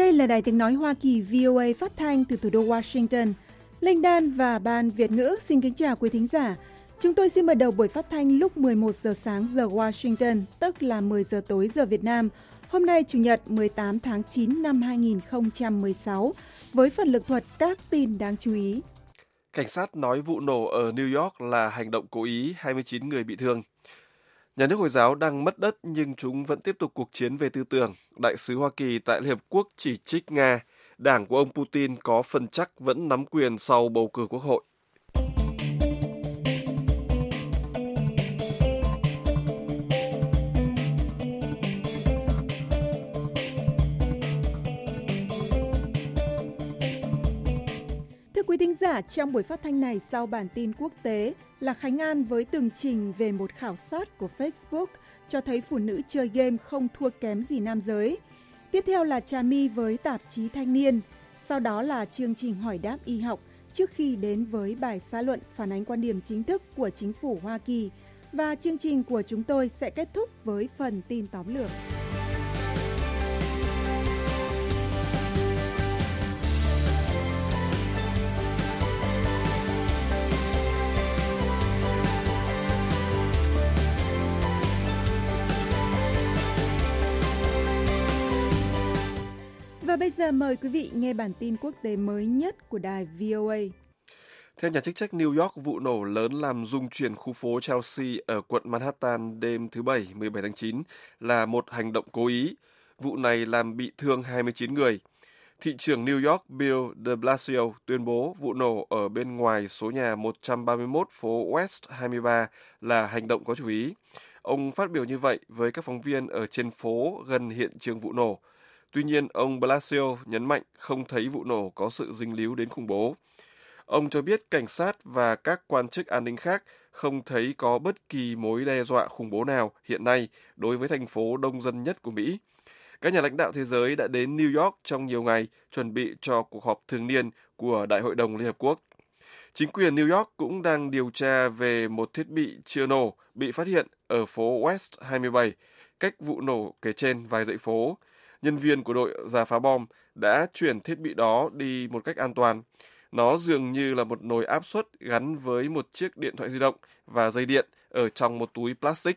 Đây là Đài Tiếng Nói Hoa Kỳ VOA phát thanh từ thủ đô Washington. Linh Đan và Ban Việt ngữ xin kính chào quý thính giả. Chúng tôi xin mở đầu buổi phát thanh lúc 11 giờ sáng giờ Washington, tức là 10 giờ tối giờ Việt Nam. Hôm nay Chủ nhật 18 tháng 9 năm 2016 với phần lực thuật các tin đáng chú ý. Cảnh sát nói vụ nổ ở New York là hành động cố ý, 29 người bị thương. Nhà nước Hồi giáo đang mất đất nhưng chúng vẫn tiếp tục cuộc chiến về tư tưởng. Đại sứ Hoa Kỳ tại Liên Hợp Quốc chỉ trích Nga. Đảng của ông Putin có phần chắc vẫn nắm quyền sau bầu cử quốc hội. Thưa quý thính giả, trong buổi phát thanh này sau bản tin quốc tế là Khánh An với tường trình về một khảo sát của Facebook cho thấy phụ nữ chơi game không thua kém gì nam giới. Tiếp theo là Trà My với tạp chí Thanh niên. Sau đó là chương trình hỏi đáp y học trước khi đến với bài xã luận phản ánh quan điểm chính thức của chính phủ Hoa Kỳ. Và chương trình của chúng tôi sẽ kết thúc với phần tin tóm lược. Và bây giờ mời quý vị nghe bản tin quốc tế mới nhất của đài VOA. Theo nhà chức trách New York, vụ nổ lớn làm rung chuyển khu phố Chelsea ở quận Manhattan đêm thứ Bảy 17 tháng 9 là một hành động cố ý. Vụ này làm bị thương 29 người. Thị trưởng New York Bill de Blasio tuyên bố vụ nổ ở bên ngoài số nhà 131 phố West 23 là hành động có chủ ý. Ông phát biểu như vậy với các phóng viên ở trên phố gần hiện trường vụ nổ. Tuy nhiên, ông Blasio nhấn mạnh không thấy vụ nổ có sự dính líu đến khủng bố. Ông cho biết cảnh sát và các quan chức an ninh khác không thấy có bất kỳ mối đe dọa khủng bố nào hiện nay đối với thành phố đông dân nhất của Mỹ. Các nhà lãnh đạo thế giới đã đến New York trong nhiều ngày chuẩn bị cho cuộc họp thường niên của Đại hội đồng Liên Hợp Quốc. Chính quyền New York cũng đang điều tra về một thiết bị chưa nổ bị phát hiện ở phố West 27, cách vụ nổ kể trên vài dãy phố. Nhân viên của đội rà phá bom đã chuyển thiết bị đó đi một cách an toàn. Nó dường như là một nồi áp suất gắn với một chiếc điện thoại di động và dây điện ở trong một túi plastic.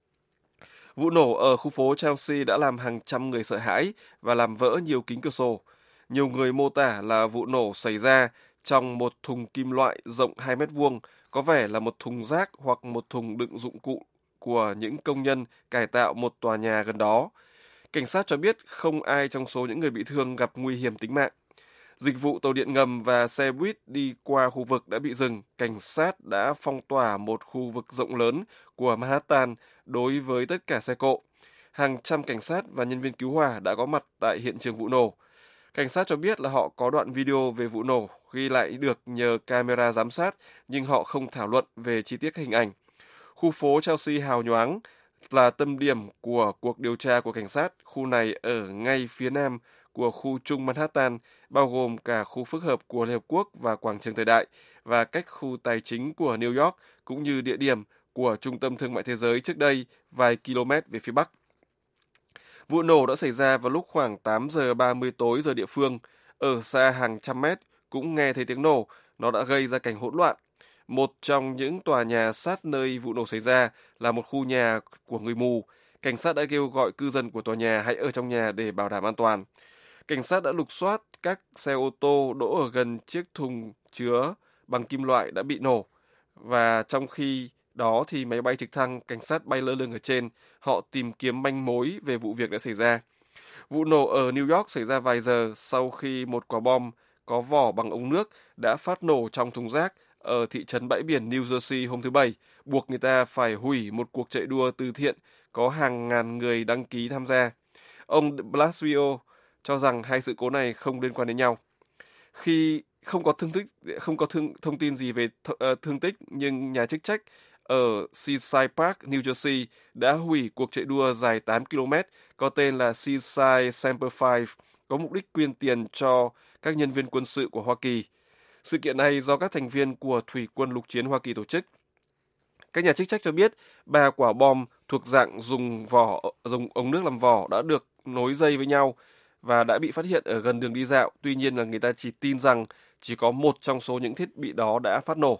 Vụ nổ ở khu phố Chelsea đã làm hàng trăm người sợ hãi và làm vỡ nhiều kính cửa sổ. Nhiều người mô tả là vụ nổ xảy ra trong một thùng kim loại rộng 2 mét vuông, có vẻ là một thùng rác hoặc một thùng đựng dụng cụ của những công nhân cải tạo một tòa nhà gần đó. Cảnh sát cho biết không ai trong số những người bị thương gặp nguy hiểm tính mạng. Dịch vụ tàu điện ngầm và xe buýt đi qua khu vực đã bị dừng. Cảnh sát đã phong tỏa một khu vực rộng lớn của Manhattan đối với tất cả xe cộ. Hàng trăm cảnh sát và nhân viên cứu hỏa đã có mặt tại hiện trường vụ nổ. Cảnh sát cho biết là họ có đoạn video về vụ nổ ghi lại được nhờ camera giám sát, nhưng họ không thảo luận về chi tiết hình ảnh. Khu phố Chelsea hào nhoáng là tâm điểm của cuộc điều tra của cảnh sát. Khu này ở ngay phía nam của khu trung Manhattan, bao gồm cả khu phức hợp của Liên Hợp Quốc và quảng trường thời đại, và cách khu tài chính của New York, cũng như địa điểm của trung tâm thương mại thế giới trước đây vài km về phía bắc. Vụ nổ đã xảy ra vào lúc khoảng 8 giờ 30 tối giờ địa phương. Ở xa hàng trăm mét cũng nghe thấy tiếng nổ, nó đã gây ra cảnh hỗn loạn. Một trong những tòa nhà sát nơi vụ nổ xảy ra là một khu nhà của người mù. Cảnh sát đã kêu gọi cư dân của tòa nhà hãy ở trong nhà để bảo đảm an toàn. Cảnh sát đã lục soát các xe ô tô đỗ ở gần chiếc thùng chứa bằng kim loại đã bị nổ. Và trong khi đó thì máy bay trực thăng cảnh sát bay lơ lửng ở trên, họ tìm kiếm manh mối về vụ việc đã xảy ra. Vụ nổ ở New York xảy ra vài giờ sau khi một quả bom có vỏ bằng ống nước đã phát nổ trong thùng rác ở thị trấn bãi biển New Jersey hôm thứ Bảy, buộc người ta phải hủy một cuộc chạy đua từ thiện có hàng ngàn người đăng ký tham gia. Ông Blasio cho rằng hai sự cố này không liên quan đến nhau. Khi không có thông tin gì về thương tích, nhưng nhà chức trách ở Seaside Park, New Jersey đã hủy cuộc chạy đua dài 8 km có tên là Seaside Semper Fi, có mục đích quyên tiền cho các nhân viên quân sự của Hoa Kỳ. Sự kiện này do các thành viên của Thủy quân lục chiến Hoa Kỳ tổ chức. Các nhà chức trách cho biết 3 quả bom thuộc dạng dùng ống nước làm vỏ đã được nối dây với nhau và đã bị phát hiện ở gần đường đi dạo. Tuy nhiên là người ta chỉ tin rằng chỉ có một trong số những thiết bị đó đã phát nổ.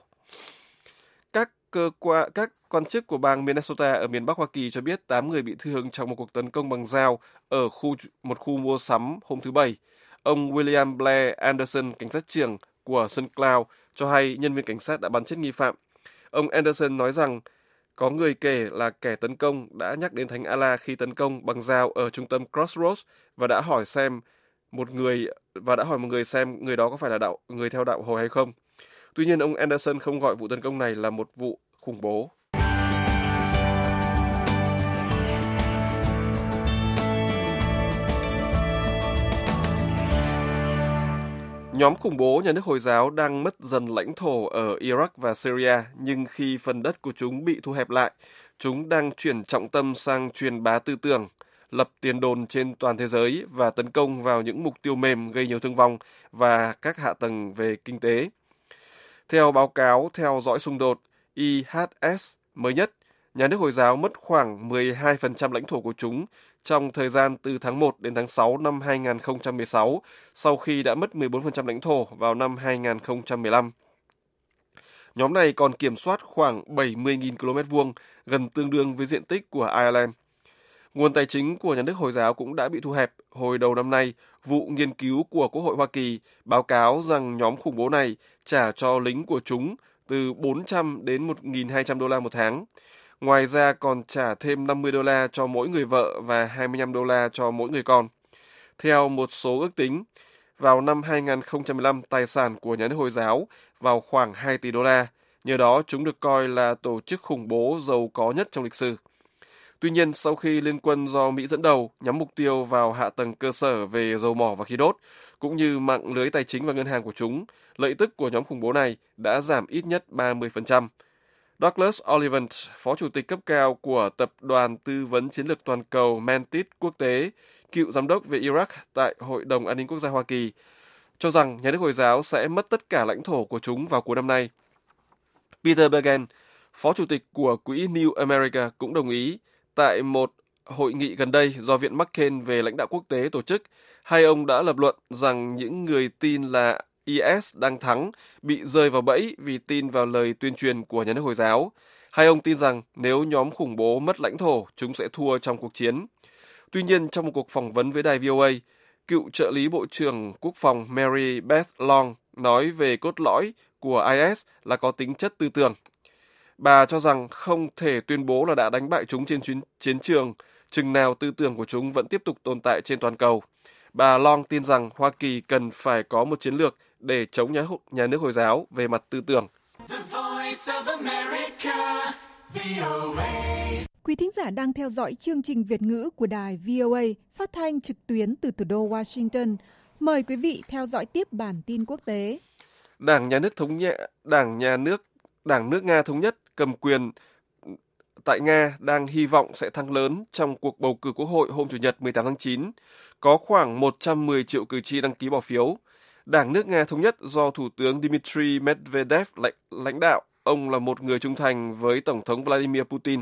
Các quan chức của bang Minnesota ở miền Bắc Hoa Kỳ cho biết 8 người bị thương trong một cuộc tấn công bằng dao ở một khu mua sắm hôm thứ Bảy. Ông William Blair Anderson, cảnh sát trưởng của St. Cloud, cho hay nhân viên cảnh sát đã bắn chết nghi phạm. Ông Anderson nói rằng có người kể là kẻ tấn công đã nhắc đến Thánh Allah khi tấn công bằng dao ở trung tâm Crossroads và đã hỏi một người xem người đó có phải là người theo đạo Hồi hay không. Tuy nhiên, ông Anderson không gọi vụ tấn công này là một vụ khủng bố. Nhóm khủng bố nhà nước Hồi giáo đang mất dần lãnh thổ ở Iraq và Syria, nhưng khi phần đất của chúng bị thu hẹp lại, chúng đang chuyển trọng tâm sang truyền bá tư tưởng, lập tiền đồn trên toàn thế giới và tấn công vào những mục tiêu mềm gây nhiều thương vong và các hạ tầng về kinh tế. Theo báo cáo theo dõi xung đột IHS mới nhất, nhà nước Hồi giáo mất khoảng 12% lãnh thổ của chúng trong thời gian từ tháng 1 đến tháng 6 năm 2016, sau khi đã mất 14% lãnh thổ vào năm 2015. Nhóm này còn kiểm soát khoảng 70.000 km vuông, gần tương đương với diện tích của Ireland. Nguồn tài chính của nhà nước Hồi giáo cũng đã bị thu hẹp. Hồi đầu năm nay, vụ nghiên cứu của Quốc hội Hoa Kỳ báo cáo rằng nhóm khủng bố này trả cho lính của chúng từ 400 đến 1.200 đô la một tháng. Ngoài ra còn trả thêm 50 đô la cho mỗi người vợ và 25 đô la cho mỗi người con. Theo một số ước tính, vào năm 2015, tài sản của nhà nước Hồi giáo vào khoảng 2 tỷ đô la. Nhờ đó, chúng được coi là tổ chức khủng bố giàu có nhất trong lịch sử. Tuy nhiên, sau khi liên quân do Mỹ dẫn đầu nhắm mục tiêu vào hạ tầng cơ sở về dầu mỏ và khí đốt, cũng như mạng lưới tài chính và ngân hàng của chúng, lợi tức của nhóm khủng bố này đã giảm ít nhất 30%. Douglas Ollivant, phó chủ tịch cấp cao của Tập đoàn Tư vấn Chiến lược Toàn cầu Mantis Quốc tế, cựu giám đốc về Iraq tại Hội đồng An ninh Quốc gia Hoa Kỳ, cho rằng nhà nước Hồi giáo sẽ mất tất cả lãnh thổ của chúng vào cuối năm nay. Peter Bergen, phó chủ tịch của quỹ New America, cũng đồng ý. Tại một hội nghị gần đây do Viện McCain về lãnh đạo quốc tế tổ chức, hai ông đã lập luận rằng những người tin là IS đang thắng bị rơi vào bẫy vì tin vào lời tuyên truyền của nhà nước Hồi giáo. Hai ông tin rằng nếu nhóm khủng bố mất lãnh thổ, chúng sẽ thua trong cuộc chiến. Tuy nhiên, trong một cuộc phỏng vấn với đài VOA, cựu trợ lý Bộ trưởng Quốc phòng Mary Beth Long nói về cốt lõi của IS là có tính chất tư tưởng. Bà cho rằng không thể tuyên bố là đã đánh bại chúng trên chiến trường, chừng nào tư tưởng của chúng vẫn tiếp tục tồn tại trên toàn cầu. Bà Long tin rằng Hoa Kỳ cần phải có một chiến lược để chống nhà nước Hồi giáo về mặt tư tưởng. Quý thính giả đang theo dõi chương trình Việt ngữ của đài VOA phát thanh trực tuyến từ thủ đô Washington. Mời quý vị theo dõi tiếp bản tin quốc tế. Đảng nước Nga Thống nhất cầm quyền tại Nga đang hy vọng sẽ thắng lớn trong cuộc bầu cử quốc hội hôm Chủ nhật 18 tháng 9. Có khoảng 110 triệu cử tri đăng ký bỏ phiếu. Đảng nước Nga Thống nhất do Thủ tướng Dmitry Medvedev lãnh đạo. Ông là một người trung thành với Tổng thống Vladimir Putin.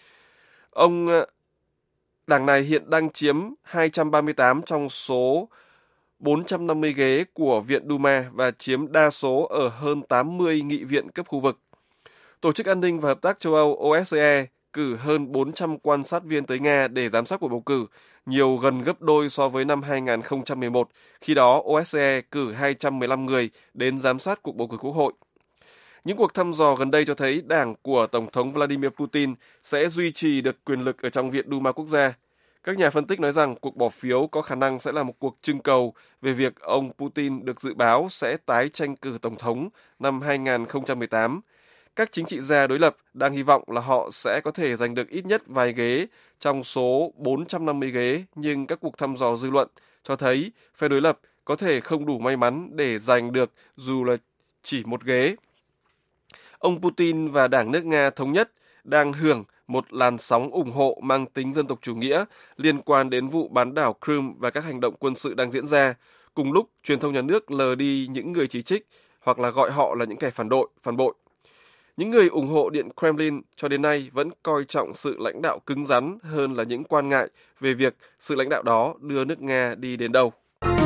Đảng này hiện đang chiếm 238 trong số 450 ghế của Viện Duma và chiếm đa số ở hơn 80 nghị viện cấp khu vực. Tổ chức An ninh và Hợp tác châu Âu OSCE cử hơn 400 quan sát viên tới Nga để giám sát cuộc bầu cử, nhiều gần gấp đôi so với năm 2011, khi đó OSCE cử 215 người đến giám sát cuộc bầu cử quốc hội. Những cuộc thăm dò gần đây cho thấy đảng của Tổng thống Vladimir Putin sẽ duy trì được quyền lực ở trong Viện Duma quốc gia. Các nhà phân tích nói rằng cuộc bỏ phiếu có khả năng sẽ là một cuộc trưng cầu về việc ông Putin được dự báo sẽ tái tranh cử Tổng thống năm 2018. Các chính trị gia đối lập đang hy vọng là họ sẽ có thể giành được ít nhất vài ghế trong số 450 ghế, nhưng các cuộc thăm dò dư luận cho thấy phe đối lập có thể không đủ may mắn để giành được dù là chỉ một ghế. Ông Putin và Đảng nước Nga Thống nhất đang hưởng một làn sóng ủng hộ mang tính dân tộc chủ nghĩa liên quan đến vụ bán đảo Crimea và các hành động quân sự đang diễn ra. Cùng lúc, truyền thông nhà nước lờ đi những người chỉ trích hoặc là gọi họ là những kẻ phản bội. Những người ủng hộ Điện Kremlin cho đến nay vẫn coi trọng sự lãnh đạo cứng rắn hơn là những quan ngại về việc sự lãnh đạo đó đưa nước Nga đi đến đâu.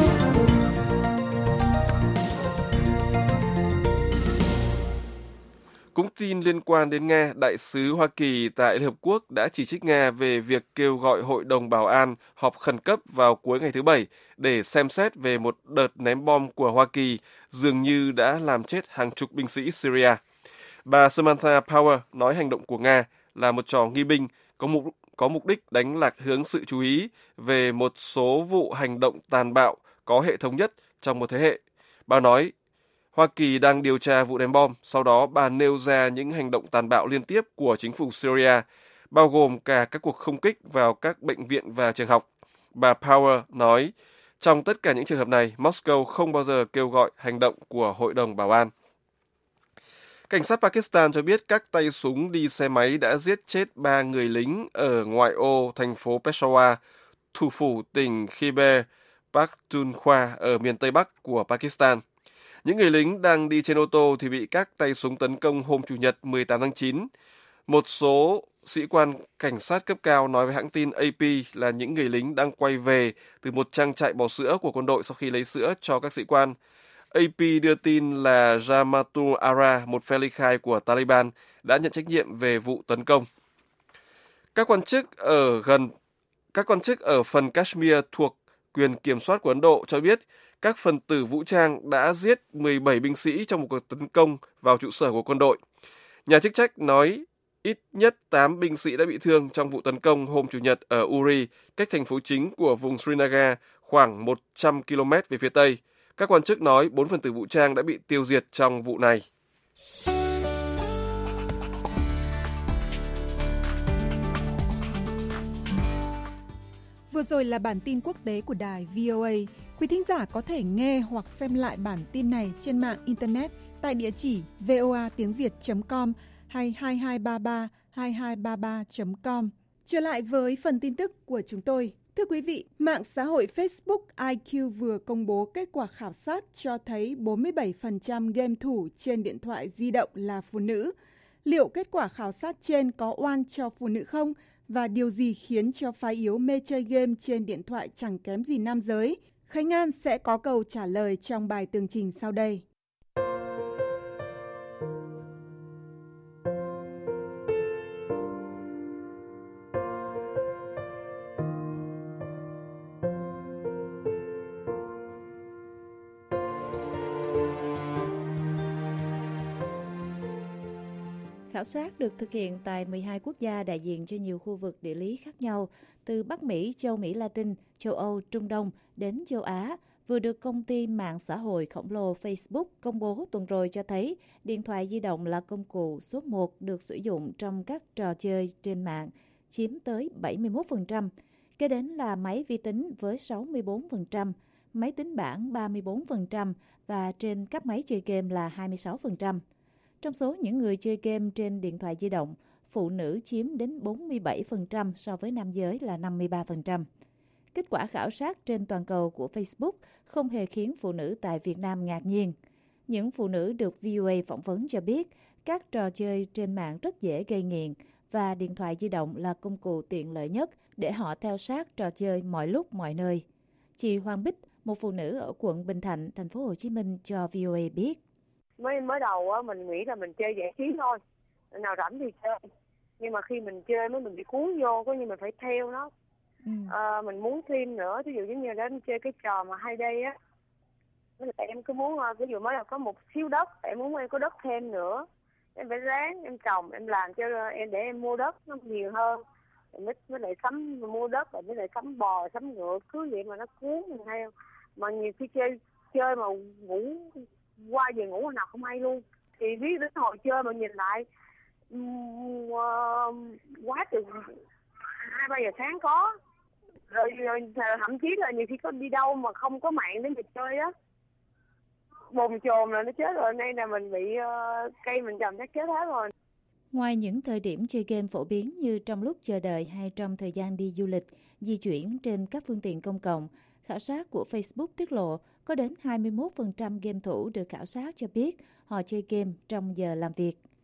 Cũng tin liên quan đến Nga, Đại sứ Hoa Kỳ tại Liên Hợp Quốc đã chỉ trích Nga về việc kêu gọi Hội đồng Bảo an họp khẩn cấp vào cuối ngày thứ Bảy để xem xét về một đợt ném bom của Hoa Kỳ dường như đã làm chết hàng chục binh sĩ Syria. Bà Samantha Power nói hành động của Nga là một trò nghi binh có mục đích đánh lạc hướng sự chú ý về một số vụ hành động tàn bạo có hệ thống nhất trong một thế hệ. Bà nói Hoa Kỳ đang điều tra vụ ném bom, sau đó bà nêu ra những hành động tàn bạo liên tiếp của chính phủ Syria, bao gồm cả các cuộc không kích vào các bệnh viện và trường học. Bà Power nói, trong tất cả những trường hợp này, Moscow không bao giờ kêu gọi hành động của Hội đồng Bảo an. Cảnh sát Pakistan cho biết các tay súng đi xe máy đã giết chết 3 người lính ở ngoại ô thành phố Peshawar, thủ phủ tỉnh Khyber Pakhtunkhwa ở miền Tây Bắc của Pakistan. Những người lính đang đi trên ô tô thì bị các tay súng tấn công hôm Chủ nhật 18 tháng 9. Một số sĩ quan cảnh sát cấp cao nói với hãng tin AP là những người lính đang quay về từ một trang trại bò sữa của quân đội sau khi lấy sữa cho các sĩ quan. AP đưa tin là Jamatul Ara, một phe ly khai của Taliban, đã nhận trách nhiệm về vụ tấn công. Các quan chức ở phần Kashmir thuộc quyền kiểm soát của Ấn Độ cho biết các phần tử vũ trang đã giết 17 binh sĩ trong một cuộc tấn công vào trụ sở của quân đội. Nhà chức trách nói ít nhất 8 binh sĩ đã bị thương trong vụ tấn công hôm Chủ nhật ở Uri, cách thành phố chính của vùng Srinagar khoảng 100 km về phía Tây. Các quan chức nói 4 phần tử vũ trang đã bị tiêu diệt trong vụ này. Vừa rồi là bản tin quốc tế của đài VOA. Quý thính giả có thể nghe hoặc xem lại bản tin này trên mạng Internet tại địa chỉ voatiengviet.com hay 2233 Trở lại với phần tin tức của chúng tôi. Thưa quý vị, mạng xã hội Facebook IQ vừa công bố kết quả khảo sát cho thấy 47% game thủ trên điện thoại di động là phụ nữ. Liệu kết quả khảo sát trên có oan cho phụ nữ không? Và điều gì khiến cho phái yếu mê chơi game trên điện thoại chẳng kém gì nam giới? Khánh An sẽ có câu trả lời trong bài tường trình sau đây. Khảo sát được thực hiện tại 12 quốc gia đại diện cho nhiều khu vực địa lý khác nhau, từ Bắc Mỹ, châu Mỹ Latin, châu Âu, Trung Đông đến châu Á, vừa được công ty mạng xã hội khổng lồ Facebook công bố tuần rồi cho thấy điện thoại di động là công cụ số 1 được sử dụng trong các trò chơi trên mạng, chiếm tới 71%. Kế đến là máy vi tính với 64%, máy tính bảng 34% và trên các máy chơi game là 26%. Trong số những người chơi game trên điện thoại di động, phụ nữ chiếm đến 47% so với nam giới là 53%. Kết quả khảo sát trên toàn cầu của Facebook không hề khiến phụ nữ tại Việt Nam ngạc nhiên. Những phụ nữ được VOA phỏng vấn cho biết các trò chơi trên mạng rất dễ gây nghiện và điện thoại di động là công cụ tiện lợi nhất để họ theo sát trò chơi mọi lúc mọi nơi. Chị Hoàng Bích, một phụ nữ ở quận Bình Thạnh, thành phố Hồ Chí Minh cho VOA biết. Mới đầu á mình nghĩ là mình chơi giải trí thôi, nào rảnh thì chơi, nhưng mà khi mình chơi mới mình bị cuốn vô, có như mình phải theo nó. Mình muốn thêm nữa, ví dụ giống như đến chơi cái trò mà hay đây á, em cứ muốn ví dụ mới là có một xíu đất, em muốn em có đất thêm nữa, em phải ráng em trồng em làm cho em để em mua đất nó nhiều hơn, mới lại sắm mua đất rồi mới lại sắm bò sắm ngựa, cứ vậy mà nó cuốn mình theo. Mà nhiều khi chơi mà ngủ qua giờ ngủ hồi nào không hay luôn, thì biết đến hồi chơi mà nhìn lại quá từ 2-3 giờ sáng có rồi thậm chí là nhiều khi có đi đâu mà không có mạng để mình chơi á, bồn chồn là nó chết rồi. Nay là mình bị cây mình trồng chắc chết hết rồi. Ngoài những thời điểm chơi game phổ biến như trong lúc chờ đợi hay trong thời gian đi du lịch, di chuyển trên các phương tiện công cộng, khảo sát của Facebook tiết lộ có đến 21% game thủ được khảo sát cho biết họ chơi game trong giờ làm việc.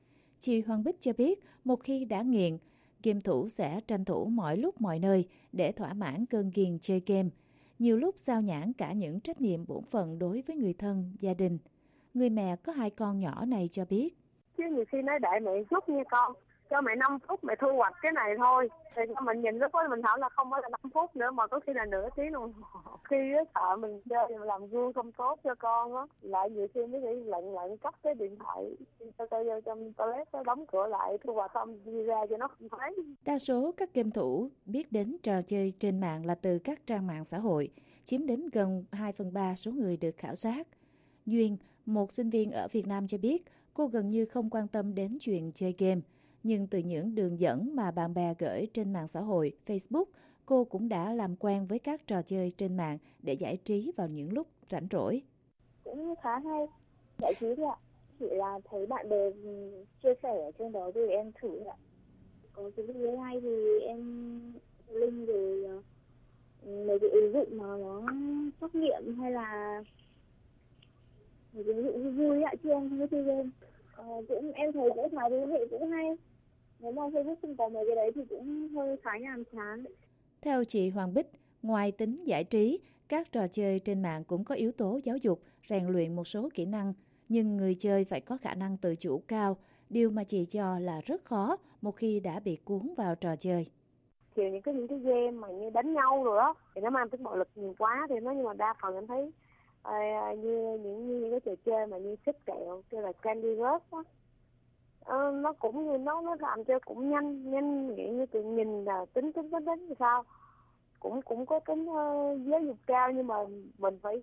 Chị Hoàng Bích cho biết một khi đã nghiện, game thủ sẽ tranh thủ mọi lúc mọi nơi để thỏa mãn cơn ghiền chơi game. Nhiều lúc xao nhãng cả những trách nhiệm bổn phận đối với người thân, gia đình. Người mẹ có 2 con nhỏ này cho biết. Chứ nhiều khi nói đợi mẹ chút nha con, cho mẹ 5 phút mẹ thu hoạch cái này thôi. Thì mình nhìn lúc đó mình hỏi là không phải là 5 phút nữa mà có khi là nửa tiếng đồng hồ. Khi sợ mình chơi mình làm gương không tốt cho con á, lại nhiều khi mới phải lận cất cái điện thoại cho trong toilet, đóng cửa lại, thu hoạch xong đi ra cho nó không thấy. Đa số các game thủ biết đến trò chơi trên mạng là từ các trang mạng xã hội, chiếm đến gần 2/3 số người được khảo sát. Duyên, một sinh viên ở Việt Nam cho biết, cô gần như không quan tâm đến chuyện chơi game. Nhưng từ những đường dẫn mà bạn bè gửi trên mạng xã hội, Facebook, cô cũng đã làm quen với các trò chơi trên mạng để giải trí vào những lúc rảnh rỗi. Cũng khá hay, giải trí thôi ạ. Chỉ là thấy bạn bè chia sẻ ở trên đó thì em thử ạ. Có cái video hay thì em link rồi mấy cái ứng dụng mà nó trắc nghiệm hay là mấy cái ứng dụng vui ạ, chứ em không có chơi game. Cũng em thấy cũng khá thú vị, cũng hay. Nếu mà Facebook không có mấy cái đấy thì cũng hơi khá nhàm chán. Theo chị Hoàng Bích, ngoài tính giải trí, các trò chơi trên mạng cũng có yếu tố giáo dục, rèn luyện một số kỹ năng. Nhưng người chơi phải có khả năng tự chủ cao, điều mà chị cho là rất khó một khi đã bị cuốn vào trò chơi. Thì những cái game mà như đánh nhau rồi đó, thì nó mang tính bạo lực nhiều quá thì nhưng mà đa phần em thấy như những cái trò chơi mà như xếp kẹo, như là Candy Crush đó. Nó cũng như nó làm cho cũng nhanh như tự nhìn là tính thì sao cũng có tính giáo dục cao, nhưng mà mình phải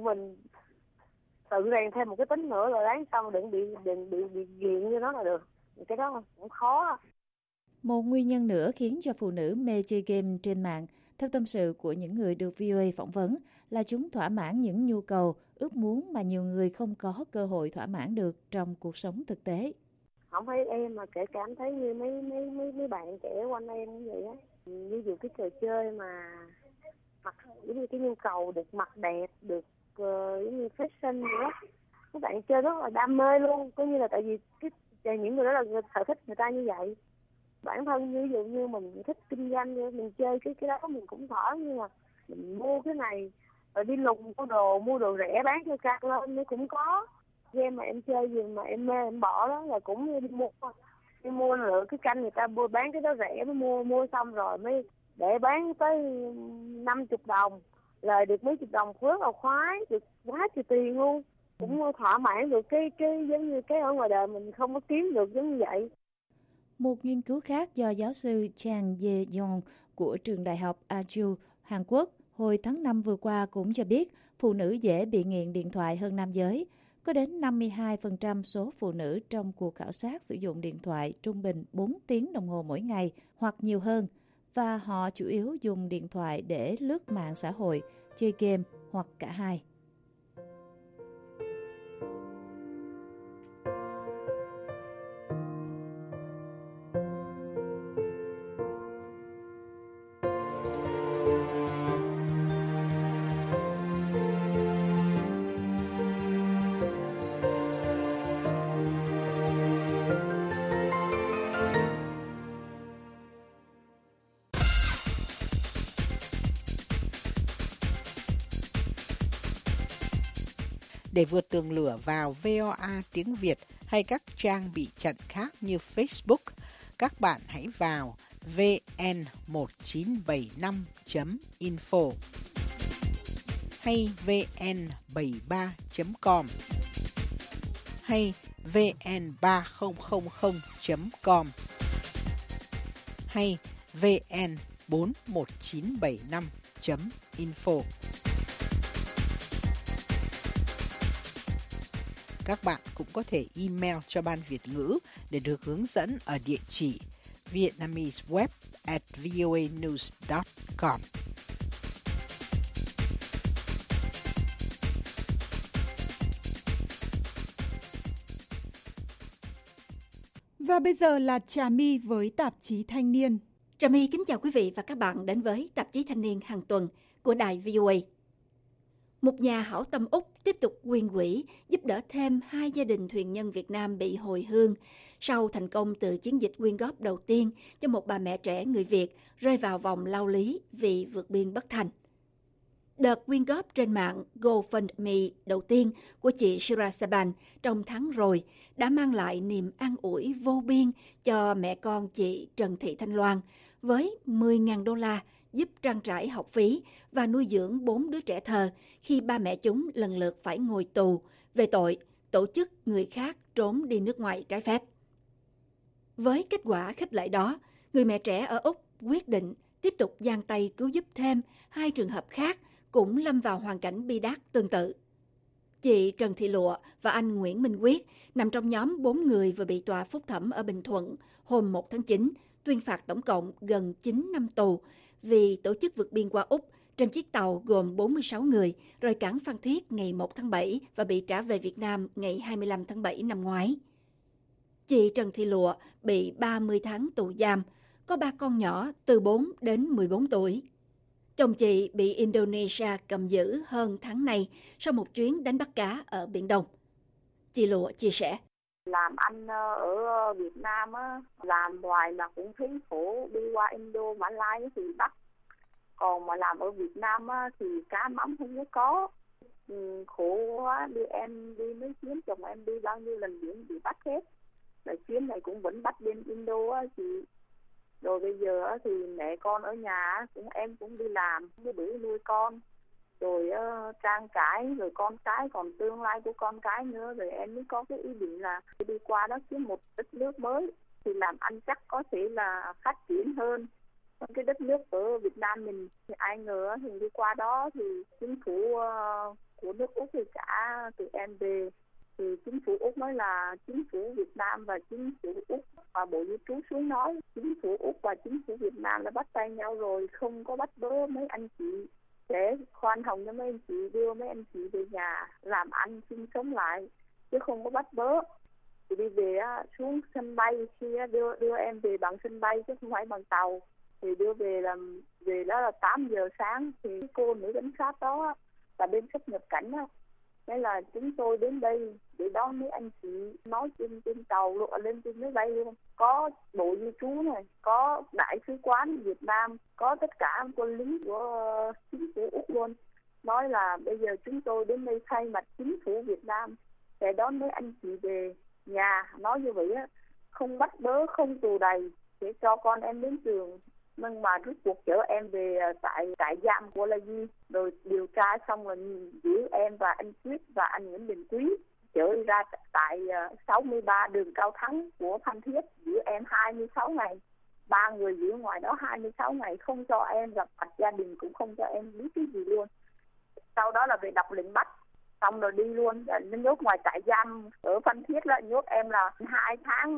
tự rèn thêm một cái tính nữa là đáng xong đừng bị nghiện như nó là được. Cái đó cũng khó. Một nguyên nhân nữa khiến cho phụ nữ mê chơi game trên mạng, theo tâm sự của những người được VOA phỏng vấn, là chúng thỏa mãn những nhu cầu, ước muốn mà nhiều người không có cơ hội thỏa mãn được trong cuộc sống thực tế. Không phải em mà kể cả em thấy như mấy bạn trẻ quanh em như vậy á, ví dụ cái trò chơi mà mặc giống như cái nhu cầu được mặc đẹp, được giống như fashion nữa, các bạn chơi rất là đam mê luôn, có như là tại vì những người đó là sở thích người ta như vậy. Bản thân ví dụ như mình thích kinh doanh, mình chơi cái đó mình cũng thở, nhưng mà mình mua cái này rồi đi lùng mua đồ rẻ bán cho cao lên nó cũng có. Game mà em chơi gì mà em mê em bỏ đó là cũng đi mua lựa cái canh người ta bán cái đó rẻ, mới mua xong rồi mới để bán tới 50 đồng, lời được mấy chục đồng rất là khoái, được quá trời tiền luôn, cũng thỏa mãn được cái giống như cái ở ngoài đời mình không có kiếm được giống như vậy. Một nghiên cứu khác do giáo sư Chang Ye-yong của trường đại học Aju, Hàn Quốc hồi tháng 5 vừa qua cũng cho biết phụ nữ dễ bị nghiện điện thoại hơn nam giới. Có đến 52% số phụ nữ trong cuộc khảo sát sử dụng điện thoại trung bình 4 tiếng đồng hồ mỗi ngày hoặc nhiều hơn, và họ chủ yếu dùng điện thoại để lướt mạng xã hội, chơi game hoặc cả hai. Để vượt tường lửa vào VOA tiếng Việt hay các trang bị chặn khác như Facebook, các bạn hãy vào vn1975.info hay vn73.com hay vn3000.com hay vn41975.info. Các bạn cũng có thể email cho Ban Việt ngữ để được hướng dẫn ở địa chỉ vietnameseweb@voanews.com. Và bây giờ là Trà My với tạp chí Thanh niên. Trà My kính chào quý vị và các bạn đến với tạp chí Thanh niên hàng tuần của đài VOA. Một nhà hảo tâm Úc tiếp tục quyên quỹ giúp đỡ thêm 2 gia đình thuyền nhân Việt Nam bị hồi hương sau thành công từ chiến dịch quyên góp đầu tiên cho một bà mẹ trẻ người Việt rơi vào vòng lao lý vì vượt biên bất thành. Đợt quyên góp trên mạng GoFundMe đầu tiên của chị Shira Saban trong tháng rồi đã mang lại niềm an ủi vô biên cho mẹ con chị Trần Thị Thanh Loan với $10,000 giúp trang trải học phí và nuôi dưỡng 4 đứa trẻ thơ khi ba mẹ chúng lần lượt phải ngồi tù về tội tổ chức người khác trốn đi nước ngoài trái phép. Với kết quả khích lệ đó, người mẹ trẻ ở Úc quyết định tiếp tục giang tay cứu giúp thêm 2 trường hợp khác cũng lâm vào hoàn cảnh bi đát tương tự. Chị Trần Thị Lụa và anh Nguyễn Minh Quyết nằm trong nhóm 4 người vừa bị tòa phúc thẩm ở Bình Thuận hôm 1 tháng 9 tuyên phạt tổng cộng gần 9 năm tù vì tổ chức vượt biên qua Úc trên chiếc tàu gồm 46 người rời cảng Phan Thiết ngày 1 tháng 7 và bị trả về Việt Nam ngày 25 tháng 7 năm ngoái. Chị Trần Thị Lụa bị 30 tháng tù giam, có 3 con nhỏ từ 4 đến 14 tuổi. Chồng chị bị Indonesia cầm giữ hơn tháng nay sau một chuyến đánh bắt cá ở Biển Đông. Chị Lụa chia sẻ. Làm ăn ở Việt Nam á, làm hoài mà cũng thấy khổ, đi qua Indo, Mã Lai thì bắt. Còn mà làm ở Việt Nam á, thì cá mắm không có. Khổ quá, em đi mấy chuyến, chồng em đi bao nhiêu lần biển bị bắt hết. Rồi chuyến này cũng vẫn bắt bên Indo á chị. Rồi bây giờ á, thì mẹ con ở nhà em cũng đi làm, mới đủ nuôi con. Rồi trang trải, rồi con cái, còn tương lai của con cái nữa. Rồi em mới có cái ý định là đi qua đó kiếm một đất nước mới thì làm ăn chắc có thể là phát triển hơn cái đất nước ở Việt Nam mình. Thì ai ngờ thì đi qua đó thì chính phủ của nước Úc thì trả tụi em về. Thì chính phủ Úc nói là chính phủ Việt Nam và chính phủ Úc và Bộ Di trú xuống nói chính phủ Úc và chính phủ Việt Nam đã bắt tay nhau rồi, không có bắt bớ mấy anh chị, sẽ khoan hồng cho mấy anh chị, đưa mấy anh chị về nhà làm ăn sinh sống lại chứ không có bắt bớ. Thì đi về xuống sân bay, khi đưa em về bằng sân bay chứ không phải bằng tàu. Thì đưa về đó là 8 giờ sáng thì cô nữ cảnh sát đó là bên xuất nhập cảnh á. Thế là chúng tôi đến đây để đón mấy anh chị, nói trên tàu luôn, lên trên máy bay luôn. Có Bộ Di trú này, có Đại sứ quán Việt Nam, có tất cả quân lính của chính phủ Úc luôn. Nói là bây giờ chúng tôi đến đây thay mặt chính phủ Việt Nam để đón mấy anh chị về nhà. Nói như vậy á, không bắt bớ, không tù đầy, để cho con em đến trường. Nhưng mà rút cuộc chở em về tại trại giam của La Di, rồi điều tra xong rồi giữ em và anh Quyết và anh Nguyễn Đình Quý chở ra tại 63 đường Cao Thắng của Phan Thiết, giữ em 26 ngày. 3 người giữ ngoài đó 26 ngày, không cho em gặp mặt gia đình, cũng không cho em biết cái gì luôn. Sau đó là về đọc lệnh bắt, xong rồi đi luôn, nhốt ngoài trại giam ở Phan Thiết là nhốt em là 2 tháng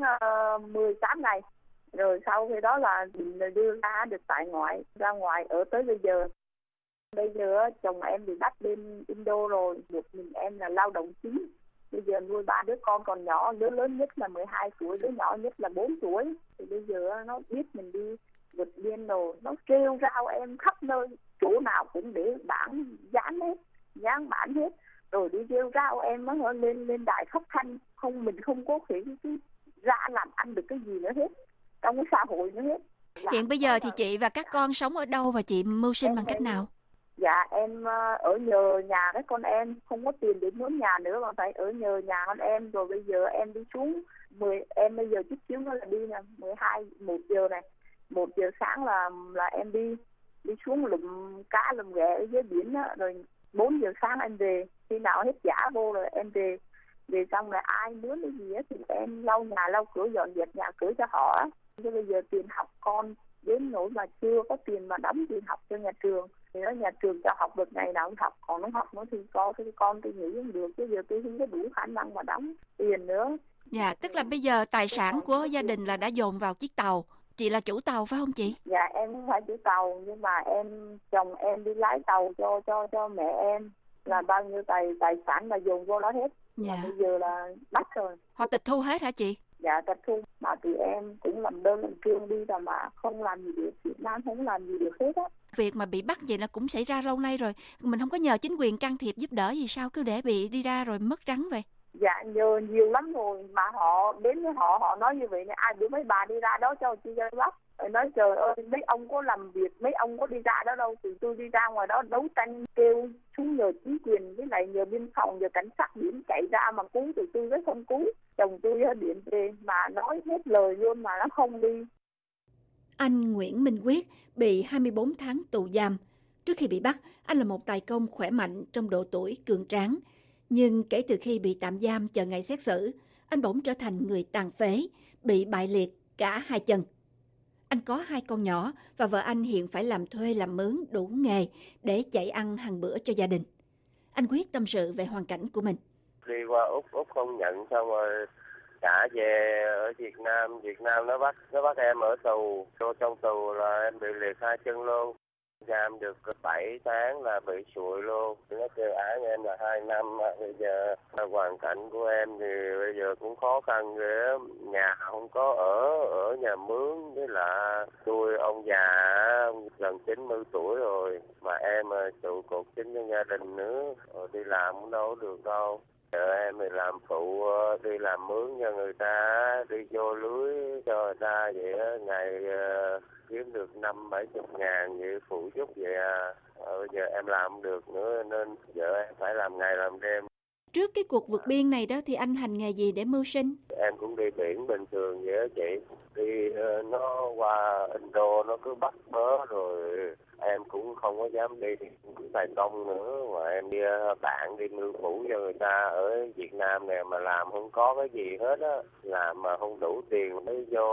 18 ngày. Rồi sau khi đó là định đưa ra được tại ngoại, ra ngoài ở tới bây giờ. Bây giờ chồng em bị bắt bên Indo rồi, một mình em là lao động chính. Bây giờ nuôi 3 đứa con còn nhỏ, đứa lớn nhất là 12 tuổi, đứa nhỏ nhất là 4 tuổi. Thì bây giờ nó biết mình đi vượt biên rồi, nó kêu rao em khắp nơi, chỗ nào cũng để bản dán hết, dán bản hết. Rồi đi kêu rao em nó lên đài phát thanh, mình không có thể ra làm ăn được cái gì nữa hết. Trong cái xã hội nữa hết. Hiện bây giờ thì chị và các con sống ở đâu và chị mưu sinh bằng cách nào? Dạ em ở nhờ nhà các con em, không có tiền để mướn nhà nữa mà phải ở nhờ nhà con em. Rồi bây giờ em đi xuống, em bây giờ chút xíu nữa là đi nè, 1 giờ này, 1 giờ sáng là em đi xuống lụm cá lụm ghẹ ở dưới biển đó. Rồi 4 giờ sáng em về, khi nào hết giả vô rồi em về. Về xong rồi ai mướn cái gì á thì em lau nhà lau cửa, dọn dẹp nhà cửa cho họ. Chứ bây giờ tiền học con đến nỗi mà chưa có tiền mà đóng tiền học cho nhà trường. Thì đó nhà trường cho học được ngày nào cũng học, còn nó học nữa thì con tôi nghĩ không được, chứ giờ tôi không có đủ khả năng mà đóng tiền nữa. Dạ, tức là bây giờ tài sản của gia đình là đã dồn vào chiếc tàu. Chị là chủ tàu phải không chị? Dạ em không phải chủ tàu, nhưng mà chồng em đi lái tàu cho mẹ em, là bao nhiêu tài sản là dồn vô đó hết. Dạ. Mà bây giờ là bắt rồi. Họ tịch thu hết hả chị? Dạ tập trung, mà tụi em cũng làm đơn làm trương đi rồi mà không làm gì được, Việt Nam không làm gì được hết á. Việc mà bị bắt vậy là cũng xảy ra lâu nay rồi, mình không có nhờ chính quyền can thiệp giúp đỡ gì sao, cứ để bị đi ra rồi mất trắng vậy? Dạ nhờ nhiều lắm rồi, mà họ đến với họ nói như vậy này, ai biểu mấy bà đi ra đó cho chi cho bắt. Rồi nói trời ơi, mấy ông có làm việc, mấy ông có đi ra đó đâu, tụi tôi đi ra ngoài đó đấu tranh kêu xuống nhờ chính quyền với lại nhờ biên phòng, nhờ cảnh sát biển chạy ra mà cứu tụi tôi, với không cứu. Chồng tôi điện về mà nói hết lời luôn mà nó không đi. Anh Nguyễn Minh Quyết bị 24 tháng tù giam. Trước khi bị bắt, anh là một tài công khỏe mạnh trong độ tuổi cường tráng. Nhưng kể từ khi bị tạm giam chờ ngày xét xử, anh bỗng trở thành người tàn phế, bị bại liệt cả hai chân. Anh có 2 con nhỏ và vợ anh hiện phải làm thuê làm mướn đủ nghề để chạy ăn hàng bữa cho gia đình. Anh Quyết tâm sự về hoàn cảnh của mình. Đi qua Úc không nhận, xong rồi trả về ở Việt Nam nó bắt em ở tù. Trong tù là em bị liệt 2 chân luôn. Giam được 7 tháng là bị sụi luôn. Nó kêu án em là 2 năm. Bây giờ hoàn cảnh của em thì bây giờ cũng khó khăn ghê. Nhà không có ở nhà mướn, với là nuôi ông già gần 90 tuổi rồi. Mà em trụ cột chính cho gia đình nữa. Rồi đi làm cũng đâu được đâu. Em thì làm phụ, đi làm mướn cho người ta, đi vô lưới cho người ta vậy á, ngày kiếm được 50-70 ngàn vậy, phụ giúp vậy à. Bây giờ em làm không được nữa nên giờ em phải làm ngày làm đêm. Trước cái cuộc vượt biên này đó thì anh hành nghề gì để mưu sinh? Em cũng đi biển bình thường vậy á chị. Đi nó qua Indo nó cứ bắt bớ rồi em cũng không có dám đi tài công nữa, mà em đi bạn đi ngư phủ cho người ta ở Việt Nam này mà làm không có cái gì hết á, làm mà không đủ tiền, mới vô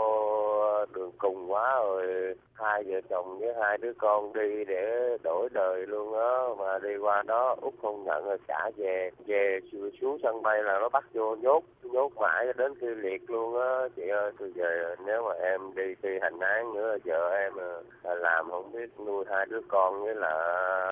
đường cùng quá rồi 2 vợ chồng với 2 đứa con đi để đổi đời luôn á, mà đi qua đó Úc không nhận rồi trả về xuống sân bay là nó bắt vô nhốt mãi đến khi liệt luôn á chị ơi. Bây giờ nếu mà em đi thi hành án nữa, vợ em làm không biết nuôi 2 đứa con với là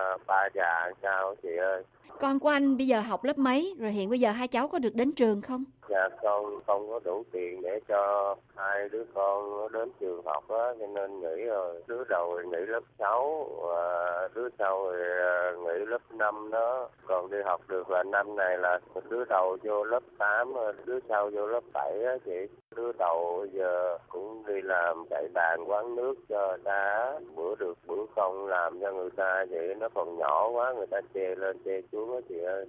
ba già sao chị ơi. Con của anh bây giờ học lớp mấy rồi, hiện bây giờ 2 cháu có được đến trường không? Dạ con không có đủ tiền để cho 2 đứa con nó đến trường học á, cho nên nghỉ rồi. Đứa đầu thì nghỉ lớp 6 và đứa sau thì nghỉ lớp 5 đó. Còn đi học được là năm này là đứa đầu vô lớp 8, đứa sau vô lớp 7 á chị. Đứa đầu bây giờ cũng đi làm chạy bàn quán nước cho người ta, bữa được bữa không làm cho người ta vậy, nó còn nhỏ quá người ta chê lên chê xuống á chị ơi.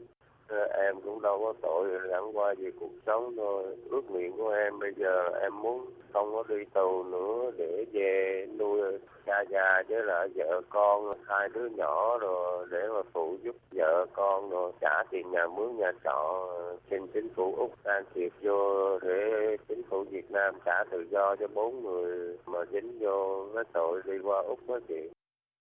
Em cũng đâu có tội, chẳng qua vì cuộc sống thôi. Ước nguyện của em bây giờ em muốn không có đi tù nữa để về nuôi cha già với lại vợ con 2 đứa nhỏ rồi, để mà phụ giúp vợ con rồi trả tiền nhà mướn nhà trọ. Xin chính phủ Úc can thiệp vô để chính phủ Việt Nam trả tự do cho 4 người mà dính vô cái tội đi qua Úc đó chị.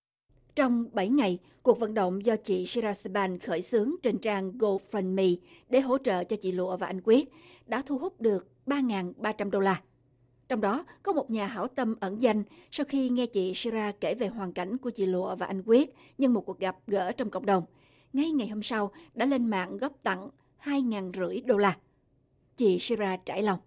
Trong 7 ngày, cuộc vận động do chị Shira Saban khởi xướng trên trang GoFundMe để hỗ trợ cho chị Lụa và anh Quyết đã thu hút được $3.300. Trong đó có một nhà hảo tâm ẩn danh sau khi nghe chị Shira kể về hoàn cảnh của chị Lụa và anh Quyết nhân một cuộc gặp gỡ trong cộng đồng. Ngay ngày hôm sau đã lên mạng góp tặng $2.500. Chị Shira trải lòng.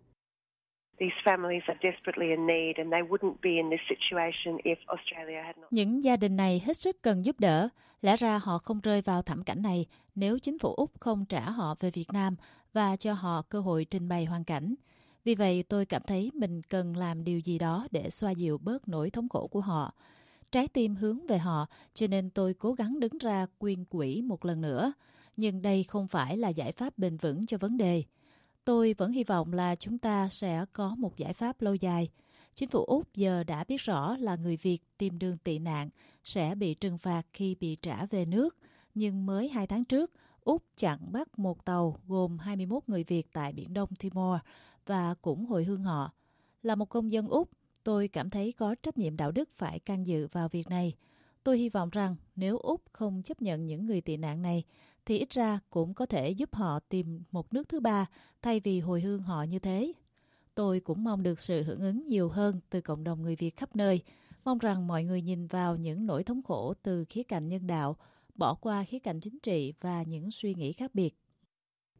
Những gia đình này hết sức cần giúp đỡ. Lẽ ra họ không rơi vào thảm cảnh này nếu chính phủ Úc không trả họ về Việt Nam và cho họ cơ hội trình bày hoàn cảnh. Vì vậy, tôi cảm thấy mình cần làm điều gì đó để xoa dịu bớt nỗi thống khổ của họ. Trái tim hướng về họ, cho nên tôi cố gắng đứng ra quyên quỹ một lần nữa. Nhưng đây không phải là giải pháp bền vững cho vấn đề. Tôi vẫn hy vọng là chúng ta sẽ có một giải pháp lâu dài. Chính phủ Úc giờ đã biết rõ là người Việt tìm đường tị nạn sẽ bị trừng phạt khi bị trả về nước. Nhưng mới 2 tháng trước, Úc chặn bắt một tàu gồm 21 người Việt tại Biển Đông Timor và cũng hồi hương họ. Là một công dân Úc, tôi cảm thấy có trách nhiệm đạo đức phải can dự vào việc này. Tôi hy vọng rằng nếu Úc không chấp nhận những người tị nạn này, thì ít ra cũng có thể giúp họ tìm một nước thứ ba thay vì hồi hương họ như thế. Tôi cũng mong được sự hưởng ứng nhiều hơn từ cộng đồng người Việt khắp nơi. Mong rằng mọi người nhìn vào những nỗi thống khổ từ khía cạnh nhân đạo, bỏ qua khía cạnh chính trị và những suy nghĩ khác biệt.